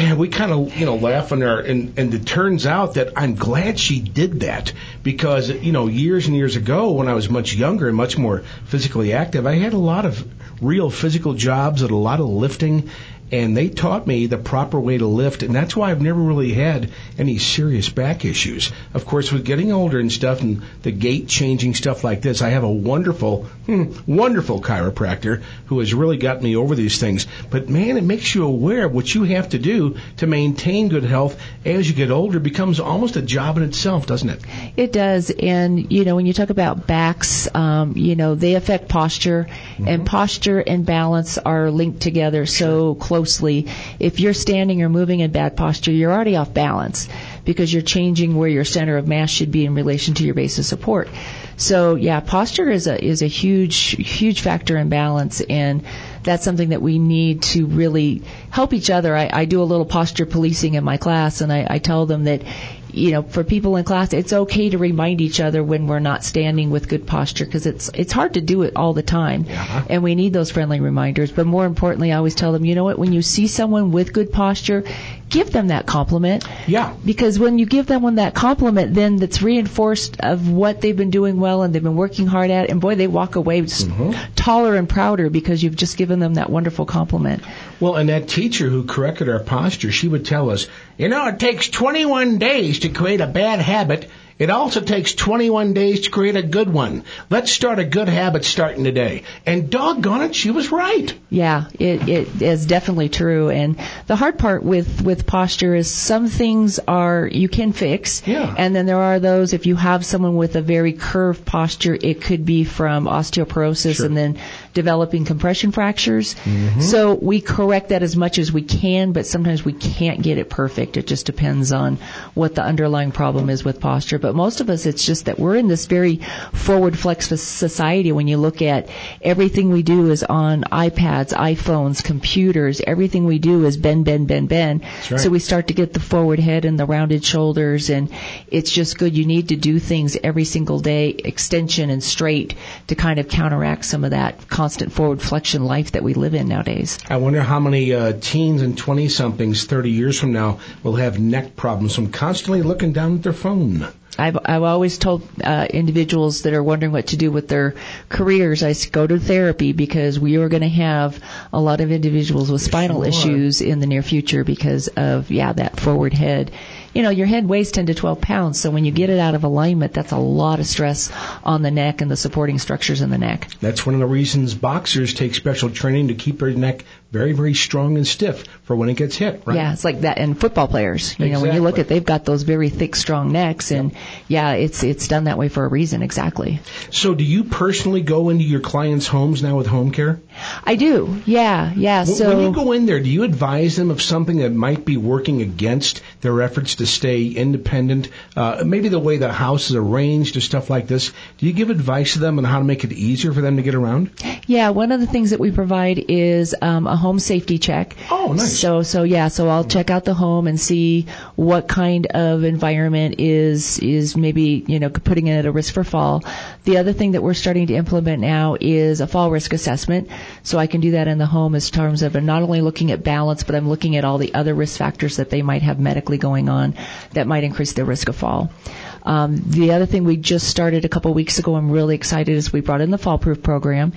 [SPEAKER 2] And we kind of, you know, laugh on her, and, and it turns out that I'm glad she did that because, you know, years and years ago when I was much younger and much more physically active, I had a lot of real physical jobs and a lot of lifting, and they taught me the proper way to lift, and that's why I've never really had any serious back issues. Of course, with getting older and stuff and the gait changing stuff like this, I have a wonderful, hmm, wonderful chiropractor who has really got me over these things. But man, it makes you aware of what you have to do to maintain good health as you get older. It becomes almost a job in itself, doesn't it?
[SPEAKER 18] It does. And, you know, when you talk about backs, um, you know, they affect posture, mm-hmm. and posture and balance are linked together so closely. If you're standing or moving in bad posture, you're already off balance because you're changing where your center of mass should be in relation to your base of support. So, yeah, posture is a is a huge, huge factor in balance, and that's something that we need to really help each other. I, I do a little posture policing in my class, and I, I tell them that, you know, for people in class, it's okay to remind each other when we're not standing with good posture because it's it's hard to do it all the time, yeah. and we need those friendly reminders. But more importantly, I always tell them, you know what, when you see someone with good posture, give them that compliment.
[SPEAKER 2] Yeah.
[SPEAKER 18] Because when you give them that compliment, then that's reinforced of what they've been doing well and they've been working hard at, and boy, they walk away mm-hmm. taller and prouder because you've just given them that wonderful compliment.
[SPEAKER 2] Well, and that teacher who corrected our posture, she would tell us, you know, it takes twenty-one days to create a bad habit. It also takes twenty-one days to create a good one. Let's start a good habit starting today. And doggone it, she was right.
[SPEAKER 18] Yeah, it, it is definitely true. And the hard part with, with posture is some things are you can fix.
[SPEAKER 2] Yeah.
[SPEAKER 18] And then there are those, if you have someone with a very curved posture, it could be from osteoporosis sure. and then developing compression fractures. Mm-hmm. So we correct that as much as we can, but sometimes we can't get it perfect. It just depends on what the underlying problem is with posture. But most of us, it's just that we're in this very forward flex society. When you look at everything we do is on iPads, iPhones, computers, everything we do is bend, bend, bend, bend.
[SPEAKER 2] That's right.
[SPEAKER 18] So we start to get the forward head and the rounded shoulders, and it's just good. You need to do things every single day, extension and straight, to kind of counteract some of that constant forward flexion life that we live in nowadays.
[SPEAKER 2] I wonder how many uh, teens and twenty-somethings thirty years from now will have neck problems from constantly looking down at their phone.
[SPEAKER 18] I've, I've always told uh, individuals that are wondering what to do with their careers, I go to therapy because we are going to have a lot of individuals with spinal sure. issues in the near future because of, yeah, that forward head. You know, your head weighs ten to twelve pounds, so when you get it out of alignment, that's a lot of stress on the neck and the supporting structures in the neck.
[SPEAKER 2] That's one of the reasons boxers take special training to keep their neck very, very strong and stiff for when it gets hit, right?
[SPEAKER 18] Yeah, it's like that. And football players, you
[SPEAKER 2] exactly.
[SPEAKER 18] know, when you look at, they've got those very thick, strong necks, and yeah, it's it's done that way for a reason, exactly.
[SPEAKER 2] So do you personally go into your clients' homes now with home care?
[SPEAKER 18] I do, yeah, yeah.
[SPEAKER 2] When,
[SPEAKER 18] so
[SPEAKER 2] when you go in there, do you advise them of something that might be working against their efforts to stay independent? Uh, maybe the way the house is arranged or stuff like this. Do you give advice to them on how to make it easier for them to get around?
[SPEAKER 18] Yeah, one of the things that we provide is um, a home safety check.
[SPEAKER 2] Oh, nice.
[SPEAKER 18] So, so yeah, so I'll check out the home and see what kind of environment is is maybe, you know, putting it at a risk for fall. The other thing that we're starting to implement now is a fall risk assessment. So I can do that in the home as terms of not only looking at balance, but I'm looking at all the other risk factors that they might have medically going on that might increase their risk of fall. Um, the other thing we just started a couple weeks ago, I'm really excited, is we brought in the Fall Proof program.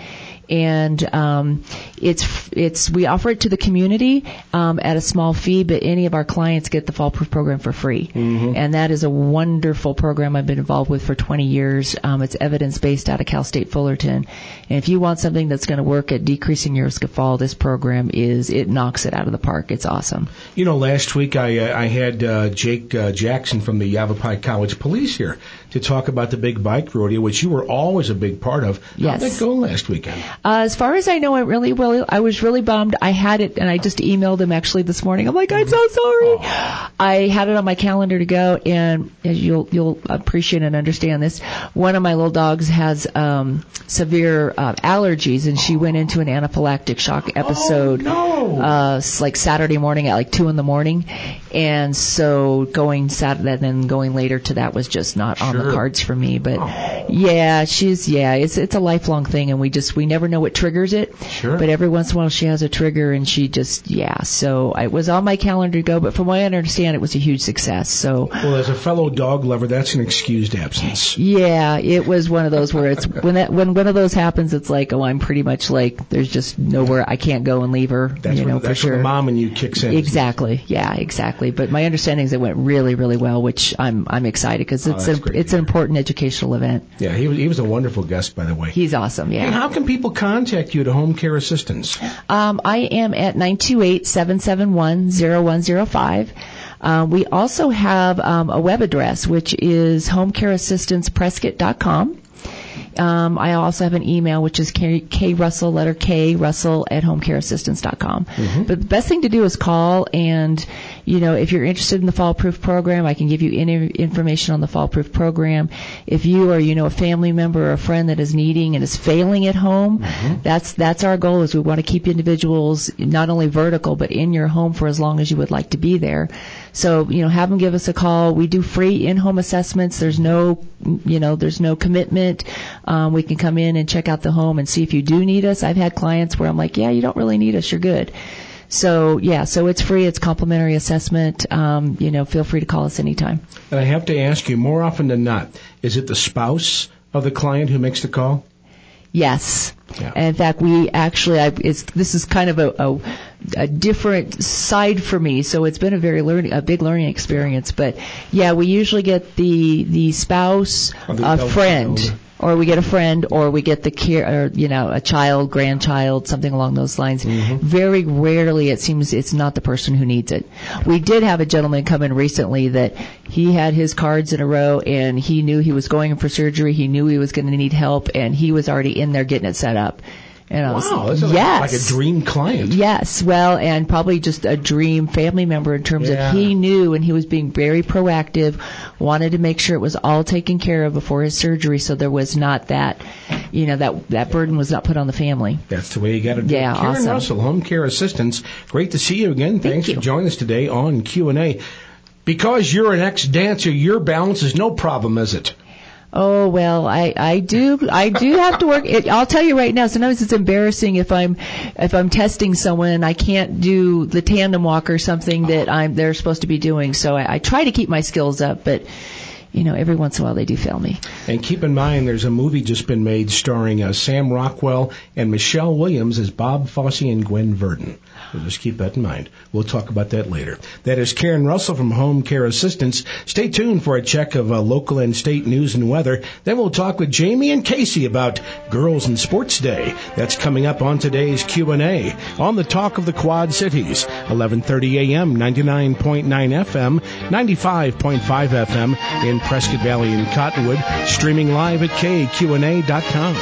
[SPEAKER 18] And um, it's it's we offer it to the community um, at a small fee, but any of our clients get the Fall Proof program for free.
[SPEAKER 2] Mm-hmm.
[SPEAKER 18] And that is a wonderful program I've been involved with for twenty years. Um, it's evidence-based out of Cal State Fullerton. And if you want something that's going to work at decreasing your risk of fall, this program is, it knocks it out of the park. It's awesome.
[SPEAKER 2] You know, last week I uh, I had uh, Jake uh, Jackson from the Yavapai College Police here to talk about the big bike rodeo, which you were always a big part of.
[SPEAKER 18] Yes.
[SPEAKER 2] How'd that go last weekend?
[SPEAKER 18] Uh, as far as I know, I really, really, I was really bummed. I had it, and I just emailed him actually this morning. I'm like, I'm so sorry. Oh. I had it on my calendar to go, and you'll you'll appreciate and understand this. One of my little dogs has um, severe uh, allergies, and she went into an anaphylactic shock episode.
[SPEAKER 2] Oh, no.
[SPEAKER 18] Uh, like Saturday morning at like two in the morning. And so going Saturday and then going later to that was just not on
[SPEAKER 2] Sure.
[SPEAKER 18] the cards for me. But
[SPEAKER 2] Oh.
[SPEAKER 18] yeah, she's, yeah, it's, it's a lifelong thing, and we just, we never know what triggers it.
[SPEAKER 2] Sure.
[SPEAKER 18] But every once in a while she has a trigger, and she just, yeah, so it was on my calendar to go, but from what I understand, it was a huge success. So
[SPEAKER 2] Well, as a fellow dog lover, that's an excused absence.
[SPEAKER 18] yeah, it was one of those where it's when that when one of those happens, it's like, oh, I'm pretty much like, there's just nowhere I can't go and leave her.
[SPEAKER 2] That's
[SPEAKER 18] you
[SPEAKER 2] when,
[SPEAKER 18] know,
[SPEAKER 2] that's
[SPEAKER 18] for
[SPEAKER 2] when
[SPEAKER 18] sure.
[SPEAKER 2] the mom in you kicks in.
[SPEAKER 18] Exactly. Yeah, exactly. But my understanding is it went really, really well, which I'm I'm excited because
[SPEAKER 2] Oh,
[SPEAKER 18] it's
[SPEAKER 2] that's
[SPEAKER 18] a,
[SPEAKER 2] great
[SPEAKER 18] it's an important educational event.
[SPEAKER 2] Yeah, he was, he was a wonderful guest, by the way.
[SPEAKER 18] He's awesome. Yeah.
[SPEAKER 2] Hey, how can people contact you at Home Care Assistance?
[SPEAKER 18] Um, I am at nine two eight, seven seven one, zero one zero five. Uh, we also have um, a web address, which is home care assistance prescott dot com. Um, I also have an email, which is K, K Russell, letter K, Russell at home care assistance dot com.
[SPEAKER 2] Mm-hmm.
[SPEAKER 18] But the best thing to do is call, and, you know, if you're interested in the Fall Proof program, I can give you any information on the Fall Proof program. If you or, you know, a family member or a friend that is needing and is failing at home,
[SPEAKER 2] Mm-hmm.
[SPEAKER 18] that's, that's our goal, is we want to keep individuals not only vertical, but in your home for as long as you would like to be there. So, you know, have them give us a call. We do free in-home assessments. There's no, you know, there's no commitment. Um, we can come in and check out the home and see if you do need us. I've had clients where I'm like, yeah, you don't really need us. You're good. So, yeah, so it's free. It's complimentary assessment. Um, you know, feel free to call us anytime.
[SPEAKER 2] And I have to ask you, more often than not, is it the spouse of the client who makes the call?
[SPEAKER 18] Yes.
[SPEAKER 2] Yeah.
[SPEAKER 18] And in fact, we actually, I, it's, this is kind of a, a, a different side for me, so it's been a very learning, a big learning experience. But yeah, we usually get the the spouse,
[SPEAKER 2] Or the
[SPEAKER 18] a
[SPEAKER 2] adult
[SPEAKER 18] friend,
[SPEAKER 2] child.
[SPEAKER 18] or we get a friend, or we get the care, or, you know, a child, grandchild, something along those lines.
[SPEAKER 2] Mm-hmm.
[SPEAKER 18] Very rarely, it seems it's not the person who needs it. We did have a gentleman come in recently that he had his cards in a row, and he knew he was going in for surgery. He knew he was going to need help, and he was already in there getting it set up. And I was,
[SPEAKER 2] Wow, that's
[SPEAKER 18] yes.
[SPEAKER 2] like a dream client.
[SPEAKER 18] Yes, well, and probably just a dream family member in terms
[SPEAKER 2] Yeah.
[SPEAKER 18] of he knew, and he was being very proactive, wanted to make sure it was all taken care of before his surgery, so there was not that, you know, that that burden was not put on the family.
[SPEAKER 2] That's the way you got to do
[SPEAKER 18] Yeah,
[SPEAKER 2] it. Karen
[SPEAKER 18] awesome.
[SPEAKER 2] Russell, Home Care Assistance. Great to see you again. Thanks
[SPEAKER 18] you.
[SPEAKER 2] for joining us today on Q and A. Because you're an ex-dancer, your balance is no problem, is it?
[SPEAKER 18] Oh well, I I do I do have to work. It, I'll tell you right now. Sometimes it's embarrassing if I'm if I'm testing someone and I can't do the tandem walk or something that I'm they're supposed to be doing. So I, I try to keep my skills up, but you know, every once in a while they do fail me.
[SPEAKER 2] And keep in mind, there's a movie just been made starring uh, Sam Rockwell and Michelle Williams as Bob Fosse and Gwen Verdon. So just keep that in mind. We'll talk about that later. That is Karen Russell from Home Care Assistance. Stay tuned for a check of uh, local and state news and weather. Then we'll talk with Jamie and Casey about Girls in Sports Day. That's coming up on today's Q and A on the Talk of the Quad Cities. eleven thirty a.m., ninety-nine point nine F M, ninety-five point five F M in Prescott Valley and Cottonwood. Streaming live at K Q N A dot com.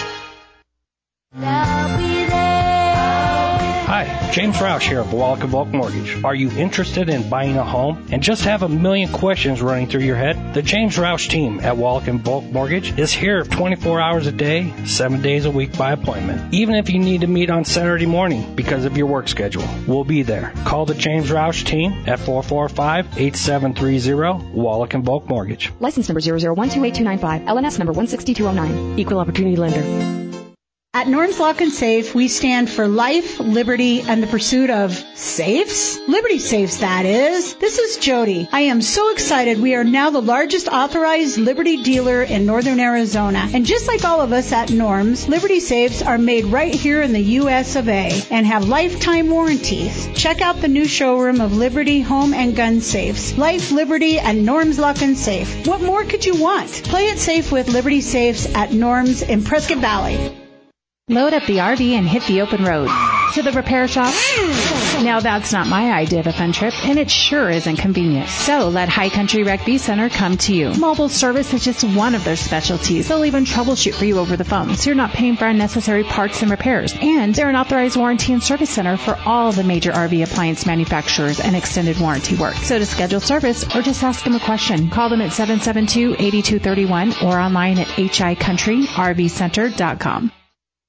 [SPEAKER 19] Hi, James Roush here of Wallach and Volk Mortgage. Are you interested in buying a home and just have a million questions running through your head? The James Roush team at Wallach and Volk Mortgage is here twenty-four hours a day, seven days a week by appointment. Even if you need to meet on Saturday morning because of your work schedule, we'll be there. Call the James Roush team at four four five, eight seven three zero, Wallach and Volk Mortgage.
[SPEAKER 20] License number zero zero one two eight two nine five, L N S number one six two zero nine. Equal opportunity lender.
[SPEAKER 21] At Norm's Lock and Safe, we stand for life, liberty, and the pursuit of safes? Liberty safes, that is. This is Jody. I am so excited. We are now the largest authorized Liberty dealer in northern Arizona. And just like all of us at Norm's, Liberty safes are made right here in the U S of A and have lifetime warranties. Check out the new showroom of Liberty Home and Gun Safes. Life, liberty, and Norm's Lock and Safe. What more could you want? Play it safe with Liberty Safes at Norm's in Prescott Valley.
[SPEAKER 3] Load up the R V and hit the open road. To the repair shop? Now that's not my idea of a fun trip, and it sure isn't convenient. So let High Country Rec B Center come to you. Mobile service is just one of their specialties. They'll even troubleshoot for you over the phone, so you're not paying for unnecessary parts and repairs. And they're an authorized warranty and service center for all the major R V appliance manufacturers and extended warranty work. So to schedule service or just ask them a question, call them at seven seven two, eight two three one or online at h i country r v center dot com.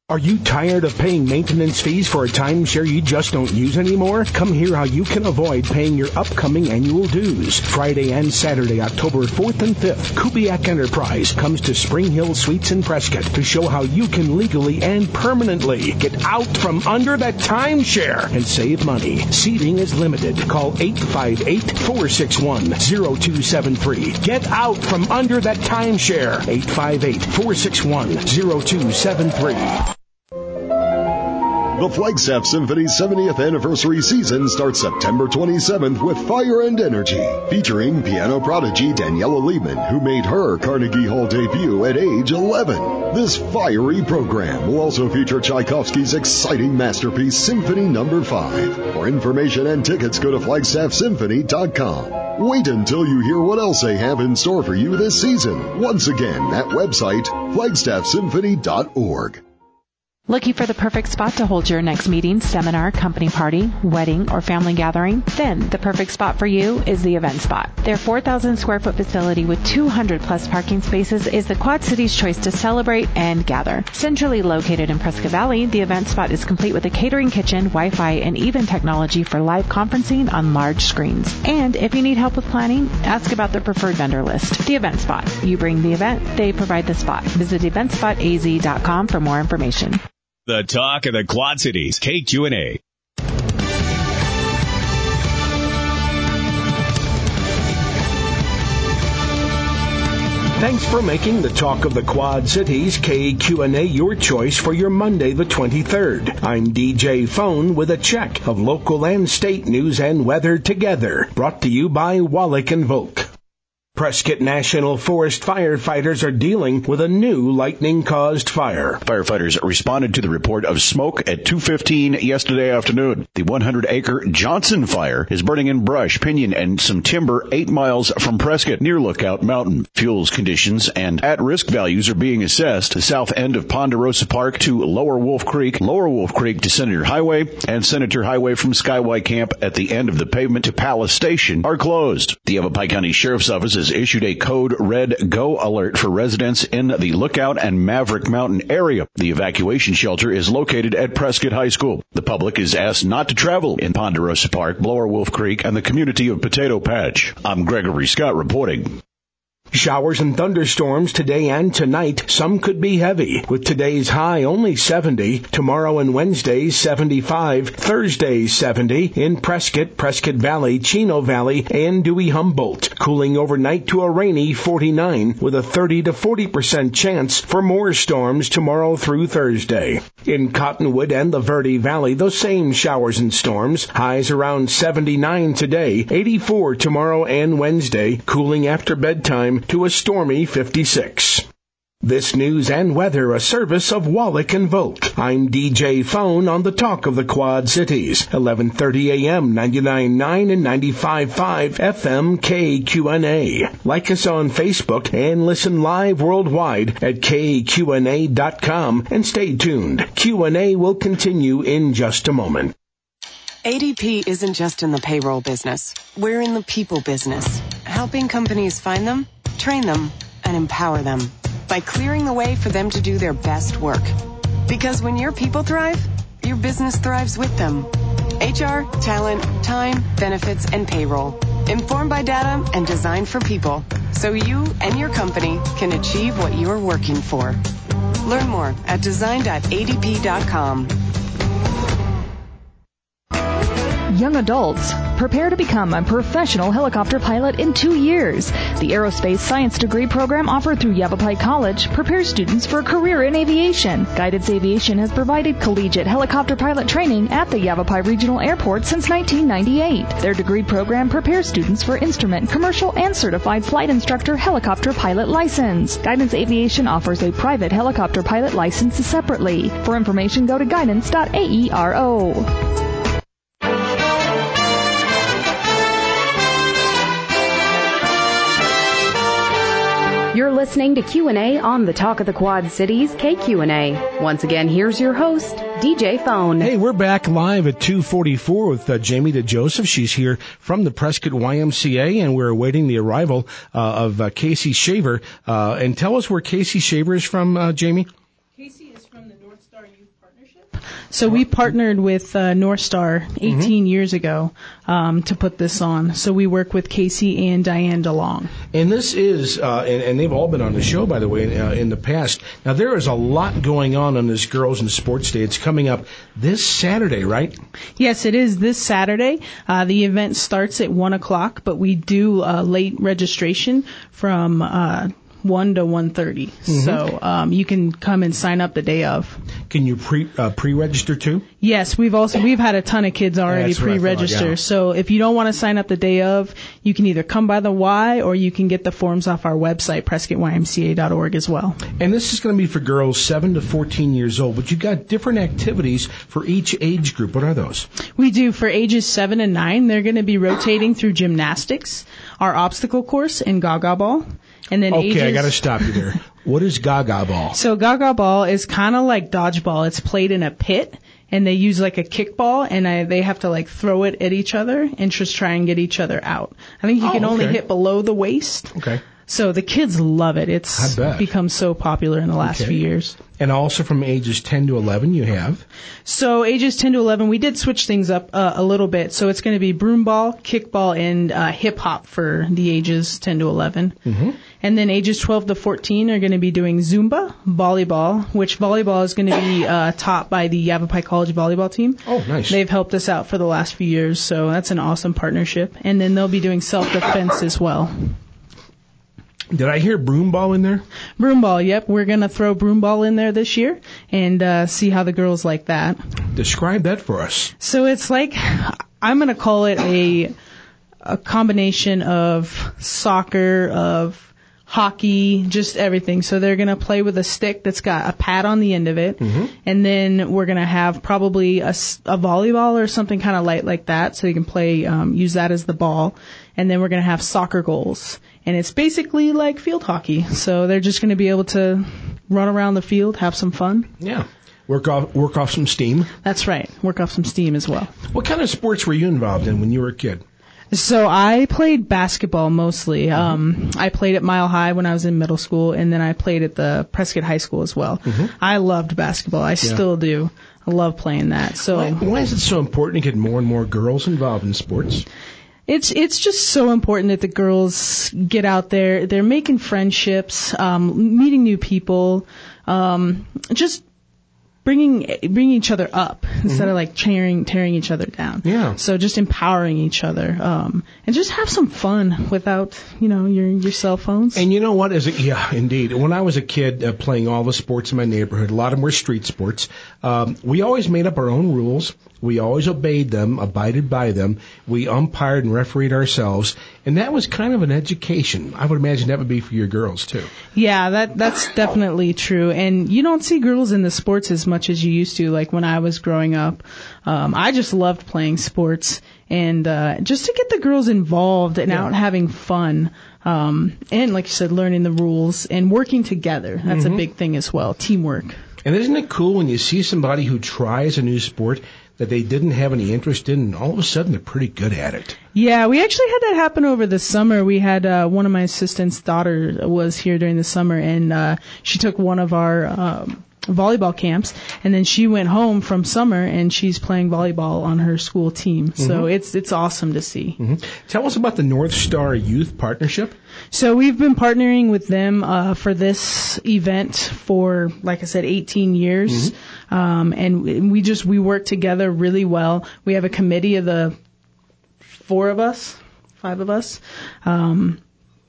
[SPEAKER 2] Are you tired of paying maintenance fees for a timeshare you just don't use anymore? Come hear how you can avoid paying your upcoming annual dues. Friday and Saturday, October fourth and fifth, Kubiak Enterprise comes to Spring Hill Suites in Prescott to show how you can legally and permanently get out from under that timeshare and save money. Seating is limited. Call eight five eight, four six one, zero two seven three. Get out from under that timeshare. eight five eight, four six one, zero two seven three.
[SPEAKER 4] The Flagstaff Symphony's seventieth anniversary season starts September twenty-seventh with Fire and Energy, featuring piano prodigy Daniela Liebman, who made her Carnegie Hall debut at age eleven. This fiery program will also feature Tchaikovsky's exciting masterpiece, Symphony Number five. For information and tickets, go to flagstaff symphony dot com. Wait until you hear what else they have in store for you this season. Once again, that website, flagstaff symphony dot org.
[SPEAKER 3] Looking for the perfect spot to hold your next meeting, seminar, company party, wedding, or family gathering? Then the perfect spot for you is the Event Spot. Their four thousand square foot facility with two hundred plus parking spaces is the Quad Cities' choice to celebrate and gather. Centrally located in Prescott Valley, the Event Spot is complete with a catering kitchen, Wi-Fi, and even technology for live conferencing on large screens. And if you need help with planning, ask about their preferred vendor list. The Event Spot. You bring the event, they provide the spot. Visit event spot a z dot com for more information.
[SPEAKER 22] The talk of the Quad Cities, K Q N A.
[SPEAKER 2] Thanks for making the talk of the Quad Cities, K Q N A, your choice for your Monday the twenty-third. I'm D J Phone with a check of local and state news and weather together. Brought to you by Wallach and Volk. Prescott National Forest firefighters are dealing with a new lightning-caused fire.
[SPEAKER 23] Firefighters responded to the report of smoke at two fifteen yesterday afternoon. The one hundred acre Johnson fire is burning in brush, pinyon, and some timber eight miles from Prescott near Lookout Mountain. Fuels conditions and at-risk values are being assessed. The south end of Ponderosa Park to Lower Wolf Creek, Lower Wolf Creek to Senator Highway, and Senator Highway from Skyway Camp at the end of the pavement to Palace Station are closed. The Yavapai County Sheriff's Office is issued a code red go alert for residents in the Lookout and Maverick Mountain area. The evacuation shelter is located at Prescott High School. The public is asked not to travel in Ponderosa Park, Lower Wolf Creek, and the community of Potato Patch. I'm Gregory Scott reporting.
[SPEAKER 2] Showers and thunderstorms today and tonight. Some could be heavy, with today's high only seventy. Tomorrow and Wednesday, seventy-five. Thursday, seventy. In Prescott, Prescott Valley, Chino Valley, and Dewey Humboldt. Cooling overnight to a rainy forty-nine, with a thirty to forty percent chance for more storms tomorrow through Thursday. In Cottonwood and the Verde Valley, those same showers and storms. Highs around seventy-nine today, eighty-four tomorrow and Wednesday. Cooling after bedtime to a stormy fifty-six. This news and weather a service of Wallach and Volk. I'm D J Phone on the talk of the Quad Cities, eleven thirty a.m., ninety-nine point nine and ninety-five point five F M K Q N A. Like us on Facebook and listen live worldwide at K Q N A dot com and stay tuned. Q and A will continue in just a moment.
[SPEAKER 24] A D P isn't just in the payroll business. We're in the people business, helping companies find them, train them, and empower them by clearing the way for them to do their best work. Because when your people thrive, your business thrives with them. H R, talent, time, benefits, and payroll. Informed by data and designed for people, so you and your company can achieve what you're working for. Learn more at design dot A D P dot com.
[SPEAKER 14] Young adults, prepare to become a professional helicopter pilot in two years. The Aerospace Science Degree program offered through Yavapai College prepares students for a career in aviation. Guidance Aviation has provided collegiate helicopter pilot training at the Yavapai Regional Airport since nineteen ninety-eight. Their degree program prepares students for instrument, commercial, and certified flight instructor helicopter pilot license. Guidance Aviation offers a private helicopter pilot license separately. For information, go to guidance dot A E R O.
[SPEAKER 1] You're listening to Q and A on the Talk of the Quad Cities, K Q N A. Once again, here's your host, D J Phone.
[SPEAKER 2] Hey, we're back live at two forty-four with uh, Jamie DeJoseph. She's here from the Prescott Y M C A, and we're awaiting the arrival uh, of uh, Casey Shaver. Uh, and tell us where Casey Shaver is from, uh, Jamie.
[SPEAKER 25] Casey is from the North Star Youth
[SPEAKER 5] So we partnered with uh, North Star eighteen mm-hmm. years ago um, to put this on. So we work with Casey and Diane DeLong.
[SPEAKER 2] And this is, uh, and, and they've all been on the show, by the way, uh, in the past. Now, there is a lot going on on this Girls in Sports Day. It's coming up this Saturday, right?
[SPEAKER 5] Yes, it is this Saturday. Uh, the event starts at one o'clock, but we do uh, late registration from uh one to one thirty. Mm-hmm. So um, you can come and sign up the day of.
[SPEAKER 2] Can you pre uh, pre-register too?
[SPEAKER 5] Yes, we've also we've had a ton of kids already
[SPEAKER 2] That's
[SPEAKER 5] pre-register.
[SPEAKER 2] Thought, yeah.
[SPEAKER 5] So if you don't want to sign up the day of, you can either come by the Y or you can get the forms off our website, prescott y m c a dot org as well.
[SPEAKER 2] And this is going to be for girls seven to fourteen years old, but you've got different activities for each age group. What are those?
[SPEAKER 5] We do for ages seven and nine. They're going to be rotating through gymnastics, our obstacle course, and Gaga Ball. And then
[SPEAKER 2] okay,
[SPEAKER 5] ages...
[SPEAKER 2] I got to stop you there. What is Gaga Ball?
[SPEAKER 5] So Gaga Ball is kind of like dodgeball. It's played in a pit, and they use like a kickball, and I, they have to like throw it at each other and just try and get each other out. I think you
[SPEAKER 2] oh,
[SPEAKER 5] can
[SPEAKER 2] okay.
[SPEAKER 5] only hit below the waist.
[SPEAKER 2] Okay.
[SPEAKER 5] So the kids love it. It's become so popular in the last
[SPEAKER 2] okay.
[SPEAKER 5] few years.
[SPEAKER 2] And also from ages ten to eleven you have?
[SPEAKER 5] So ages ten to eleven, we did switch things up uh, a little bit. So it's going to be broomball, kickball, and uh, hip-hop for the ages ten to eleven.
[SPEAKER 2] Mm-hmm.
[SPEAKER 5] And then ages twelve to fourteen are going to be doing Zumba, volleyball, which volleyball is going to be uh, taught by the Yavapai College volleyball team.
[SPEAKER 2] Oh, nice.
[SPEAKER 5] They've helped us out for the last few years, so that's an awesome partnership. And then they'll be doing self-defense as well.
[SPEAKER 2] Did I hear broomball in there?
[SPEAKER 5] Broomball, yep. We're going to throw broomball in there this year and uh, see how the girls like that.
[SPEAKER 2] Describe that for us.
[SPEAKER 5] So it's like, I'm going to call it a a combination of soccer, of hockey, just everything. So they're going to play with a stick that's got a pad on the end of it.
[SPEAKER 2] Mm-hmm.
[SPEAKER 5] And then we're going to have probably a, a volleyball or something kind of light like that so you can play, um, use that as the ball. And then we're going to have soccer goals. And it's basically like field hockey. So they're just going to be able to run around the field, have some fun.
[SPEAKER 2] Yeah. Work off, work off some steam.
[SPEAKER 5] That's right. Work off some steam as well.
[SPEAKER 2] What kind of sports were you involved in when you were a kid?
[SPEAKER 5] So I played basketball mostly. Mm-hmm. Um, I played at Mile High when I was in middle school, and then I played at the Prescott High School as well.
[SPEAKER 2] Mm-hmm.
[SPEAKER 5] I loved basketball. I
[SPEAKER 2] yeah.
[SPEAKER 5] still do. I love playing that. So
[SPEAKER 2] why, why is it so important to get more and more girls involved in sports?
[SPEAKER 5] It's it's just so important that the girls get out there. They're making friendships, um, meeting new people, um, just bringing bringing each other up instead
[SPEAKER 2] mm-hmm.
[SPEAKER 5] of like tearing tearing each other down.
[SPEAKER 2] Yeah.
[SPEAKER 5] So just empowering each other, um, and just have some fun without you know your your cell phones.
[SPEAKER 2] And you know what? As a, yeah, indeed. When I was a kid uh, playing all the sports in my neighborhood, a lot of them were street sports. Um, we always made up our own rules. We always obeyed them, abided by them. We umpired and refereed ourselves, and that was kind of an education. I would imagine that would be for your girls too.
[SPEAKER 5] Yeah, that that's definitely true. And you don't see girls in the sports as much as you used to. Like when I was growing up, um, I just loved playing sports, and uh, just to get the girls involved and yeah. out having fun. Um, and like you said, learning the rules and working together. That's
[SPEAKER 2] mm-hmm.
[SPEAKER 5] a big thing as well. Teamwork.
[SPEAKER 2] And isn't it cool when you see somebody who tries a new sport that they didn't have any interest in, and all of a sudden they're pretty good at it?
[SPEAKER 5] Yeah, we actually had that happen over the summer. We had uh, one of my assistant's daughter was here during the summer, and uh, she took one of our um, volleyball camps, and then she went home from summer, and she's playing volleyball on her school team. Mm-hmm. So it's it's awesome to see.
[SPEAKER 2] Mm-hmm. Tell us about the North Star Youth Partnership.
[SPEAKER 5] So we've been partnering with them uh, for this event for, like I said, eighteen years, mm-hmm. um, and we just we work together really well. We have a committee of the four of us, five of us, um,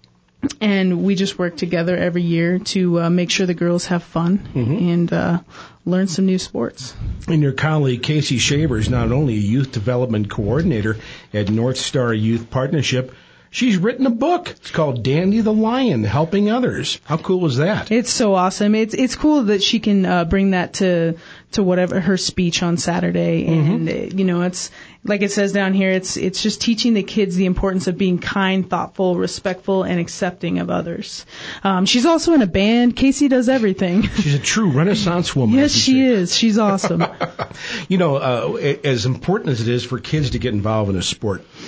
[SPEAKER 5] and we just work together every year to uh, make sure the girls have fun mm-hmm. and uh, learn some new sports.
[SPEAKER 2] And your colleague Casey Shaver is not only a youth development coordinator at North Star Youth Partnership. She's written a book. It's called Dandy the Lion, Helping Others. How cool is that?
[SPEAKER 5] It's so awesome. It's it's cool that she can uh, bring that to to whatever her speech on Saturday. And, mm-hmm. you know, it's like it says down here, it's it's just teaching the kids the importance of being kind, thoughtful, respectful, and accepting of others. Um, she's also in a band. Casey does everything.
[SPEAKER 2] She's a true Renaissance woman.
[SPEAKER 5] Yes, she, she is. She's awesome.
[SPEAKER 2] You know, uh, as important as it is for kids to get involved in a sport,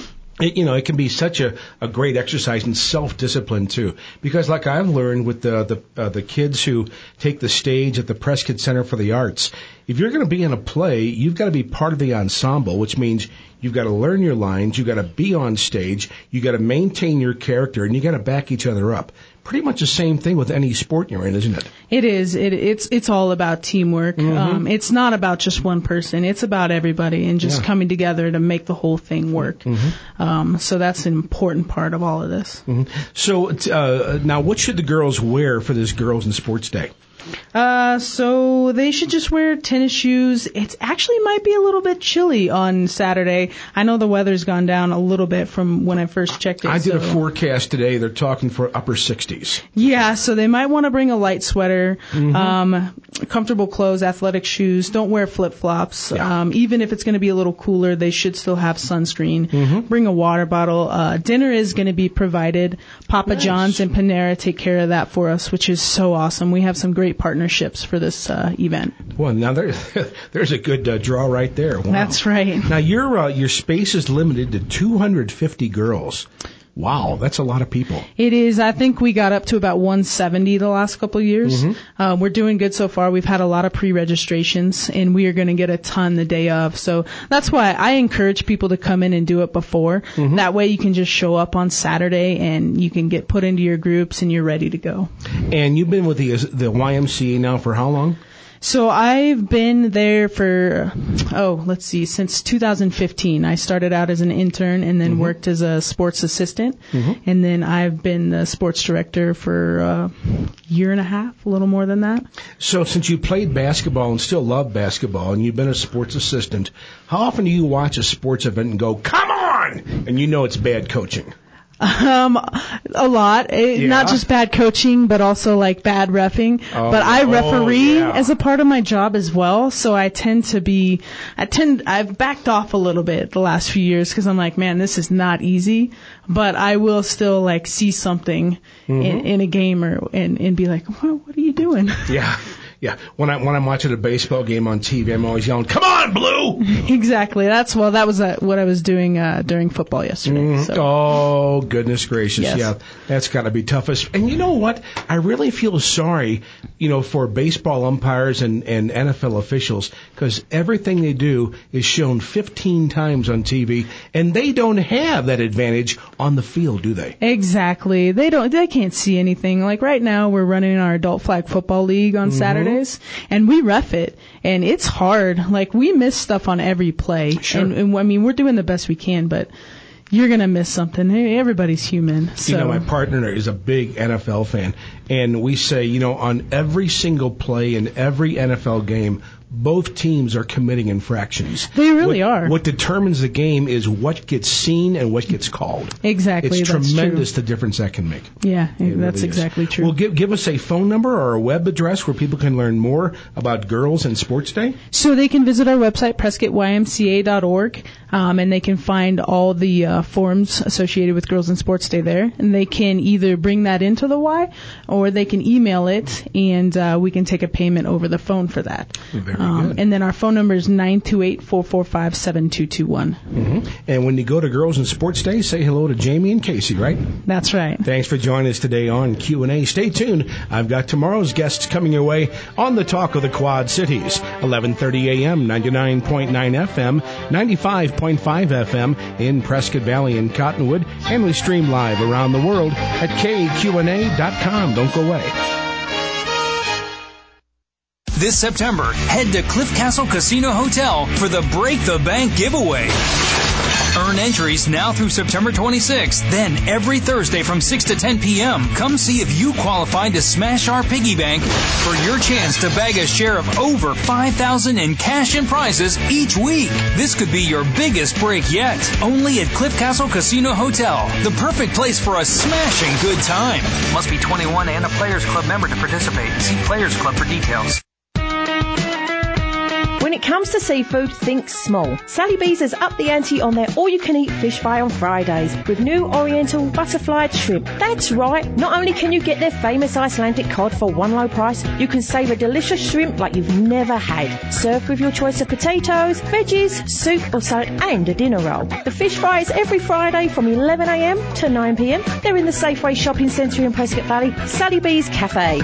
[SPEAKER 2] It, you know, it can be such a, a great exercise in self-discipline too. Because like I've learned with the the, uh, the kids who take the stage at the Prescott Center for the Arts, if you're going to be in a play, you've got to be part of the ensemble, which means you've got to learn your lines, you've got to be on stage, you've got to maintain your character, and you've got to back each other up. Pretty much the same thing with any sport you're in, isn't it?
[SPEAKER 5] It is. It, it's it's all about teamwork.
[SPEAKER 2] Mm-hmm.
[SPEAKER 5] Um, it's not about just one person. It's about everybody and just
[SPEAKER 2] Yeah.
[SPEAKER 5] coming together to make the whole thing work.
[SPEAKER 2] Mm-hmm.
[SPEAKER 5] Um, so that's an important part of all of this.
[SPEAKER 2] Mm-hmm. So uh, now, what should the girls wear for this Girls in Sports Day?
[SPEAKER 5] Uh, so they should just wear tennis shoes. It actually might be a little bit chilly on Saturday. I know the weather's gone down a little bit from when I first checked it.
[SPEAKER 2] I did
[SPEAKER 5] so.
[SPEAKER 2] a forecast today. They're talking for upper sixties.
[SPEAKER 5] Yeah, so they might want to bring a light sweater,
[SPEAKER 2] Mhm.
[SPEAKER 5] um, comfortable clothes, athletic shoes. Don't wear flip-flops. Um, even if it's going to be a little cooler, they should still have sunscreen.
[SPEAKER 2] Mhm.
[SPEAKER 5] Bring a water bottle. Uh, dinner is going to be provided. Papa
[SPEAKER 2] Nice.
[SPEAKER 5] John's and Panera take care of that for us, which is so awesome. We have some great partnerships for this uh, event.
[SPEAKER 2] Well, now there, there's a good uh, draw right there. Wow.
[SPEAKER 5] That's right.
[SPEAKER 2] Now your uh, your space is limited to two hundred fifty girls. Wow, that's a lot of people.
[SPEAKER 5] It is. I think we got up to about one seventy the last couple of years.
[SPEAKER 2] Mhm.
[SPEAKER 5] Uh, we're doing good so far. We've had a lot of pre-registrations, and we are going to get a ton the day of. So that's why I encourage people to come in and do it before.
[SPEAKER 2] Mhm.
[SPEAKER 5] That way you can just show up on Saturday, and you can get put into your groups, and you're ready to go.
[SPEAKER 2] And you've been with the the Y M C A now for how long?
[SPEAKER 5] So I've been there for, oh, let's see, since two thousand fifteen. I started out as an intern and then
[SPEAKER 2] Mhm.
[SPEAKER 5] worked as a sports assistant.
[SPEAKER 2] Mhm.
[SPEAKER 5] And then I've been the sports director for a year and a half, a little more than that.
[SPEAKER 2] So since you played basketball and still love basketball, and you've been a sports assistant, how often do you watch a sports event and go, "Come on," and you know it's bad coaching?
[SPEAKER 5] Um, a lot. Eh,
[SPEAKER 2] Yeah.
[SPEAKER 5] Not just bad coaching, but also like bad reffing.
[SPEAKER 2] Oh,
[SPEAKER 5] but I
[SPEAKER 2] oh,
[SPEAKER 5] referee
[SPEAKER 2] yeah.
[SPEAKER 5] as a part of my job as well, so I tend to be, I tend, I've backed off a little bit the last few years because I'm like, man, this is not easy. But I will still like see something
[SPEAKER 2] Mhm.
[SPEAKER 5] in, in a game or and, and be like, what, what are you doing?
[SPEAKER 2] Yeah. Yeah, when I when I'm watching a baseball game on T V, I'm always yelling, "Come on, Blue!"
[SPEAKER 5] Exactly. That's well, that was uh, what I was doing uh, during football yesterday.
[SPEAKER 2] Mm,
[SPEAKER 5] So.
[SPEAKER 2] Oh, goodness gracious.
[SPEAKER 5] Yes.
[SPEAKER 2] Yeah, that's got to be toughest. And you know what? I really feel sorry, you know, for baseball umpires and, and N F L officials, because everything they do is shown fifteen times on T V, and they don't have that advantage on the field, do they?
[SPEAKER 5] Exactly. They don't. They can't see anything. Like right now, we're running our adult flag football league on
[SPEAKER 2] Mhm.
[SPEAKER 5] Saturdays, and we ref it, and it's hard. Like we miss stuff on every play,
[SPEAKER 2] Sure.
[SPEAKER 5] and, and I mean we're doing the best we can, but you're gonna miss something. Hey, everybody's human. So.
[SPEAKER 2] You know, my partner is a big N F L fan, and we say, you know, on every single play in every N F L game, both teams are committing infractions.
[SPEAKER 5] They really
[SPEAKER 2] what,
[SPEAKER 5] are.
[SPEAKER 2] What determines the game is what gets seen and what gets called.
[SPEAKER 5] Exactly.
[SPEAKER 2] It's
[SPEAKER 5] that's
[SPEAKER 2] tremendous
[SPEAKER 5] True.
[SPEAKER 2] the difference that can make.
[SPEAKER 5] Yeah,
[SPEAKER 2] It
[SPEAKER 5] that's
[SPEAKER 2] really is.
[SPEAKER 5] exactly true.
[SPEAKER 2] Well, give give us a phone number or a web address where people can learn more about Girls and Sports Day.
[SPEAKER 5] So they can visit our website, prescott y m c a dot org, um, and they can find all the uh, forms associated with Girls in Sports Day there. And they can either bring that into the Y, or they can email it, and uh, we can take a payment over the phone for that.
[SPEAKER 2] Very
[SPEAKER 5] Um,
[SPEAKER 2] good.
[SPEAKER 5] and then our phone number is nine two eight, four four five, seven two two one.
[SPEAKER 2] Mm-hmm. And when you go to Girls and Sports Day, say hello to Jamie and Casey, right?
[SPEAKER 5] That's right.
[SPEAKER 2] Thanks for joining us today on Q and A. Stay tuned. I've got tomorrow's guests coming your way on the Talk of the Quad Cities, eleven thirty a.m., ninety-nine point nine F M, ninety-five point five F M in Prescott Valley and Cottonwood, and we stream live around the world at K Q N A dot com. Don't go away.
[SPEAKER 6] This September, head to Cliff Castle Casino Hotel for the Break the Bank giveaway. Earn entries now through September twenty-sixth. Then every Thursday from six to ten p.m., come see if you qualify to smash our piggy bank for your chance to bag a share of over five thousand dollars in cash and prizes each week. This could be your biggest break yet. Only at Cliff Castle Casino Hotel, the perfect place for a smashing good time.
[SPEAKER 7] Must be twenty-one and a Players Club member to participate. See Players Club for details. When it comes to seafood, think small. Sally B's has upped the ante on their all-you-can-eat fish fry on Fridays with new Oriental butterflied shrimp. That's right, not only can you get their famous Icelandic cod for one low price, you can save a delicious shrimp like you've never had. Served with your choice of potatoes, veggies, soup or salad and a dinner roll. The fish fry is every Friday from eleven a m to nine p m. They're in the Safeway Shopping Centre in Prescott Valley, Sally B's Cafe.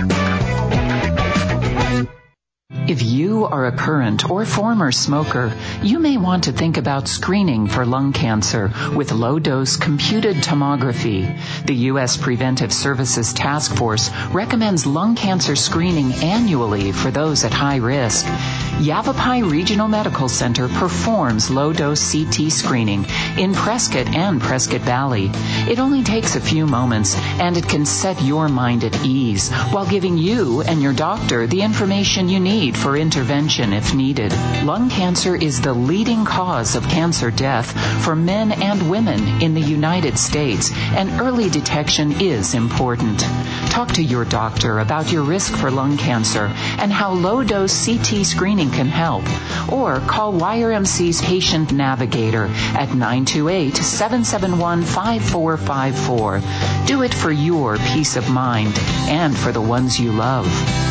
[SPEAKER 16] If you are a current or former smoker, you may want to think about screening for lung cancer with low-dose computed tomography. The U S Preventive Services Task Force recommends lung cancer screening annually for those at high risk. Yavapai Regional Medical Center performs low-dose C T screening in Prescott and Prescott Valley. It only takes a few moments, and it can set your mind at ease while giving you and your doctor the information you need for intervention if needed. Lung cancer is the leading cause of cancer death for men and women in the United States, and early detection is important. Talk to your doctor about your risk for lung cancer and how low-dose C T screening can help. Or call Y R M C's Patient Navigator at nine two eight, seven seven one, five four five four. Do it for your peace of mind and for the ones you love.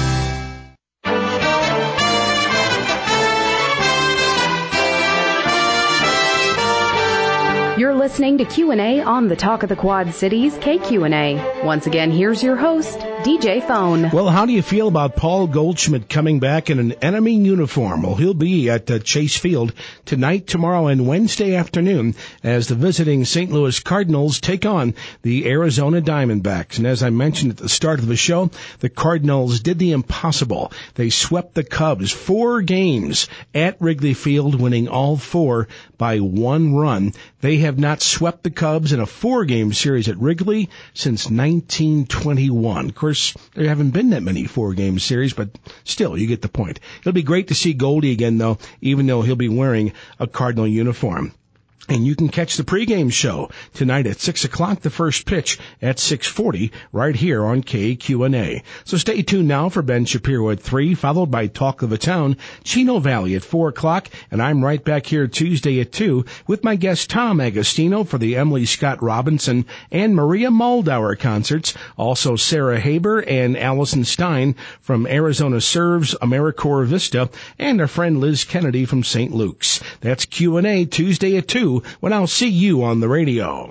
[SPEAKER 1] You're listening to Q and A on the Talk of the Quad Cities, K Q and A. Once again, here's your host, D J Phone.
[SPEAKER 2] Well, how do you feel about Paul Goldschmidt coming back in an enemy uniform? Well, he'll be at uh, Chase Field tonight, tomorrow, and Wednesday afternoon as the visiting Saint Louis Cardinals take on the Arizona Diamondbacks. And as I mentioned at the start of the show, the Cardinals did the impossible. They swept the Cubs four games at Wrigley Field, winning all four by one run. They have not swept the Cubs in a four-game series at Wrigley since nineteen twenty-one. Of course, there haven't been that many four-game series, but still, you get the point. It'll be great to see Goldie again, though, even though he'll be wearing a Cardinal uniform. And you can catch the pregame show tonight at six o'clock, the first pitch at six forty, right here on K Q and A. So stay tuned now for Ben Shapiro at three, followed by Talk of the Town, Chino Valley at four o'clock, and I'm right back here Tuesday at two with my guest Tom Agostino for the Emily Scott Robinson and Maria Moldauer concerts, also Sarah Haber and Allison Stein from Arizona Serves, AmeriCorps Vista, and our friend Liz Kennedy from Saint Luke's. That's Q and A Tuesday at two. When I'll see you on the radio.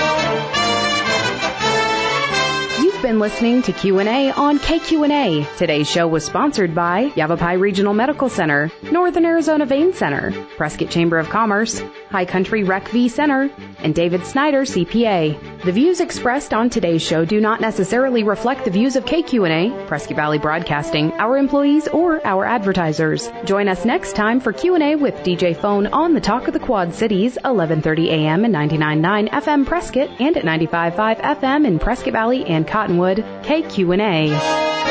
[SPEAKER 1] You've been listening to Q and A on K Q and A. Today's show was sponsored by Yavapai Regional Medical Center, Northern Arizona Vein Center, Prescott Chamber of Commerce, High Country Rec V Center, and David Snyder C P A. The views expressed on today's show do not necessarily reflect the views of K Q and A, Prescott Valley Broadcasting, our employees, or our advertisers. Join us next time for Q and A with D J Phone on the Talk of the Quad Cities, eleven thirty a m and ninety-nine point nine F M Prescott, and at ninety-five point five F M in Prescott Valley and Cottonwood. K Q and A.